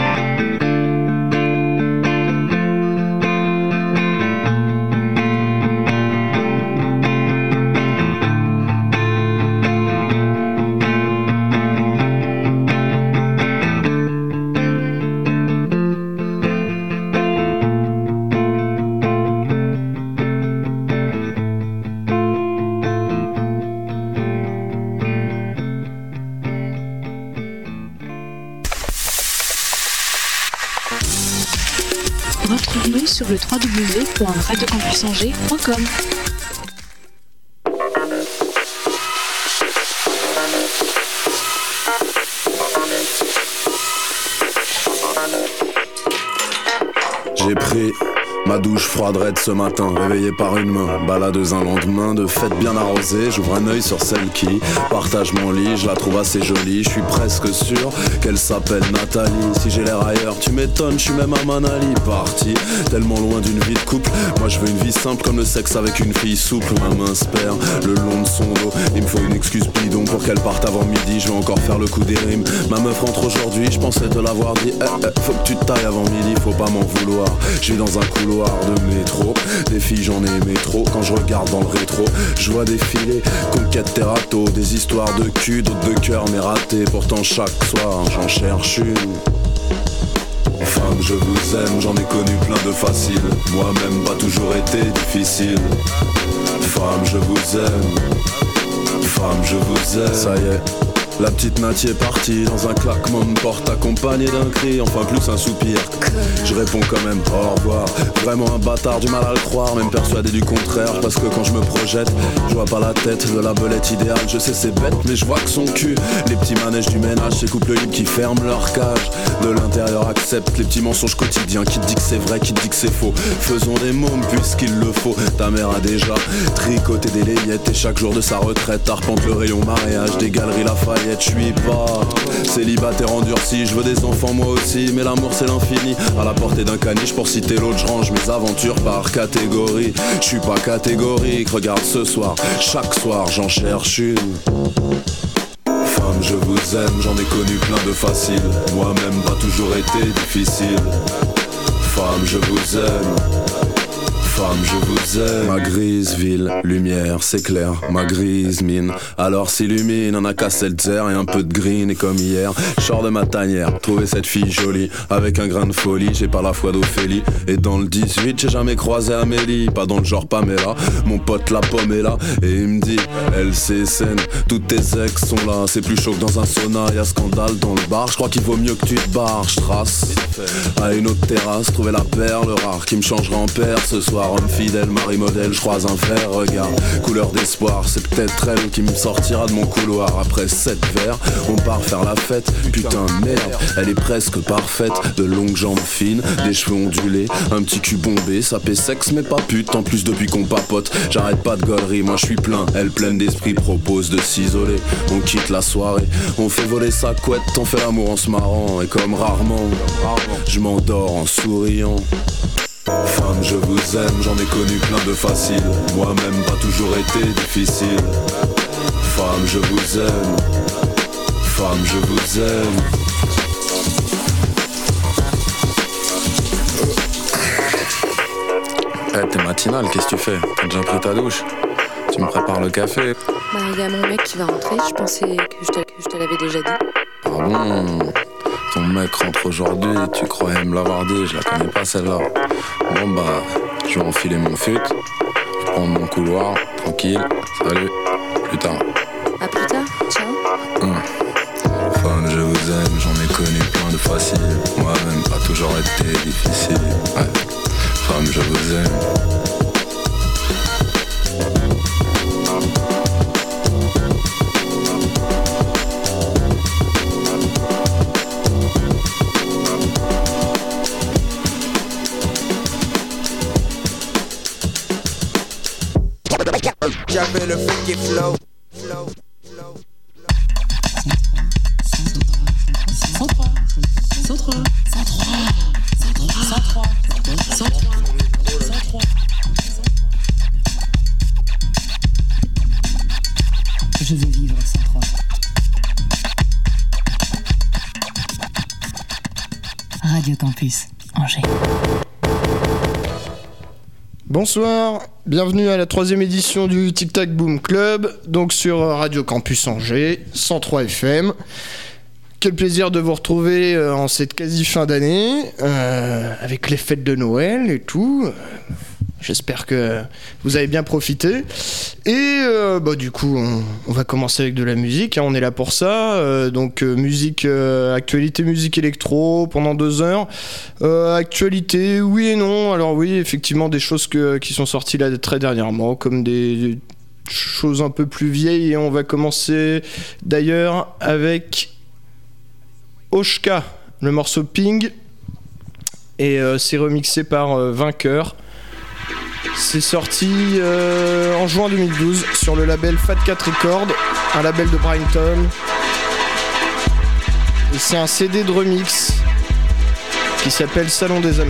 [SPEAKER 13] Retrouve-nous sur le www.radiocampusangers.com.
[SPEAKER 9] J'ai pris ma douche froide raide ce matin, réveillé par une main, baladeuse un lendemain de fête bien arrosée. J'ouvre un œil sur celle qui partage mon lit, je la trouve assez jolie. Je suis presque sûr qu'elle s'appelle Nathalie. Si j'ai l'air ailleurs, tu m'étonnes, je suis même à Manali. Parti tellement loin d'une vie de couple, moi je veux une vie simple comme le sexe avec une fille souple. Ma main se perd le long de son dos, il me faut une excuse bidon pour qu'elle parte avant midi. Je vais encore faire le coup des rimes. Ma meuf rentre aujourd'hui, je pensais te l'avoir dit. Faut que tu te tailles avant midi, faut pas m'en vouloir. Je vis dans un couloir de métro, des filles j'en ai aimé trop. Quand je regarde dans le rétro, je vois défiler conquête terrato, des histoires de cul, d'autres de cœur mais ratées. Pourtant chaque soir j'en cherche une. Femme je vous aime, j'en ai connu plein de faciles. Moi-même pas toujours été difficile. Femme je vous aime, femme je vous aime. Ça y est, la petite Nathie est partie dans un claquement de porte accompagné d'un cri, enfin plus un soupir. Je réponds quand même au revoir. Vraiment un bâtard, du mal à le croire, même persuadé du contraire. Parce que quand je me projette, je vois pas la tête de la belette idéale. Je sais c'est bête mais je vois que son cul. Les petits manèges du ménage, ces couples libres qui ferment leur cage. De l'intérieur accepte les petits mensonges quotidiens. Qui te dit que c'est vrai, qui te dit que c'est faux. Faisons des mômes puisqu'il le faut. Ta mère a déjà tricoté des layettes et chaque jour de sa retraite arpente le rayon mariage des galeries Lafayette. Je suis pas célibataire endurci, je veux des enfants moi aussi. Mais l'amour c'est l'infini, à la portée d'un caniche. Pour citer l'autre, je range mes aventures par catégorie. Je suis pas catégorique, regarde ce soir, chaque soir j'en cherche une. Femme je vous aime, j'en ai connu plein de faciles. Moi-même pas toujours été difficile. Femme je vous aime, femme je vous aime. Ma grise ville, lumière, c'est clair. Ma grise mine, alors s'illumine. On a cassé le terre et un peu de green. Et comme hier, je sors de ma tanière, trouver cette fille jolie, avec un grain de folie. J'ai pas la foi d'Ophélie. Et dans le 18, j'ai jamais croisé Amélie. Pas dans le genre Pamela, mon pote la pomme est là. Et il me dit, LCSN, toutes tes ex sont là. C'est plus chaud que dans un sauna, y'a scandale dans le bar. Je crois qu'il vaut mieux que tu te barres. Je trace à une autre terrasse, trouver la perle rare qui me changera en père ce soir. Homme fidèle, mari modèle, je croise un frère, regarde, couleur d'espoir, c'est peut-être elle qui me sortira de mon couloir. Après 7 verres, on part faire la fête, putain merde, elle est presque parfaite, de longues jambes fines, des cheveux ondulés, un petit cul bombé, ça paie sexe mais pas pute, en plus depuis qu'on papote, j'arrête pas de gaulerie, moi je suis plein, elle pleine d'esprit, propose de s'isoler, on quitte la soirée, on fait voler sa couette, on fait l'amour en se marrant, et comme rarement, je m'endors en souriant. Femme je vous aime, j'en ai connu plein de faciles. Moi-même pas toujours été difficile. Femme je vous aime, femme je vous aime.
[SPEAKER 12] T'es matinale, qu'est-ce que tu fais? T'as déjà pris ta douche? Tu me prépares le café?
[SPEAKER 13] Bah, il y a mon mec qui va rentrer, je pensais que je te l'avais déjà dit.
[SPEAKER 12] Ah bon? Ton mec rentre aujourd'hui, tu croyais me l'avoir dit, je la connais pas celle-là. Bon bah, je vais enfiler mon fut, je prends mon couloir, tranquille, salut, plus tard.
[SPEAKER 13] À plus tard, ciao.
[SPEAKER 12] Femme, je vous aime, j'en ai connu plein de faciles. Moi-même, pas toujours été difficile. Ouais. Femme, je vous aime.
[SPEAKER 2] J'avais le freaky flow.
[SPEAKER 3] 103. Je veux vivre 103. Radio Campus Angers.
[SPEAKER 11] Bonsoir, bienvenue à la 3e édition du Tic Tac Boom Club, donc sur Radio Campus Angers, 103 FM. Quel plaisir de vous retrouver en cette quasi fin d'année, avec les fêtes de Noël et tout. J'espère que vous avez bien profité. Et du coup, on va commencer avec de la musique, hein, on est là pour ça. Donc musique, actualité musique électro pendant 2 heures. Actualité, oui et non. Alors oui, effectivement, des choses qui sont sorties là très dernièrement, comme des choses un peu plus vieilles. Et on va commencer d'ailleurs avec Oshka, le morceau Ping. Et c'est remixé par Vainqueur. C'est sorti en juin 2012 sur le label Fat Cat Records, un label de Brighton. Et c'est un CD de remix qui s'appelle Salon des Amateurs.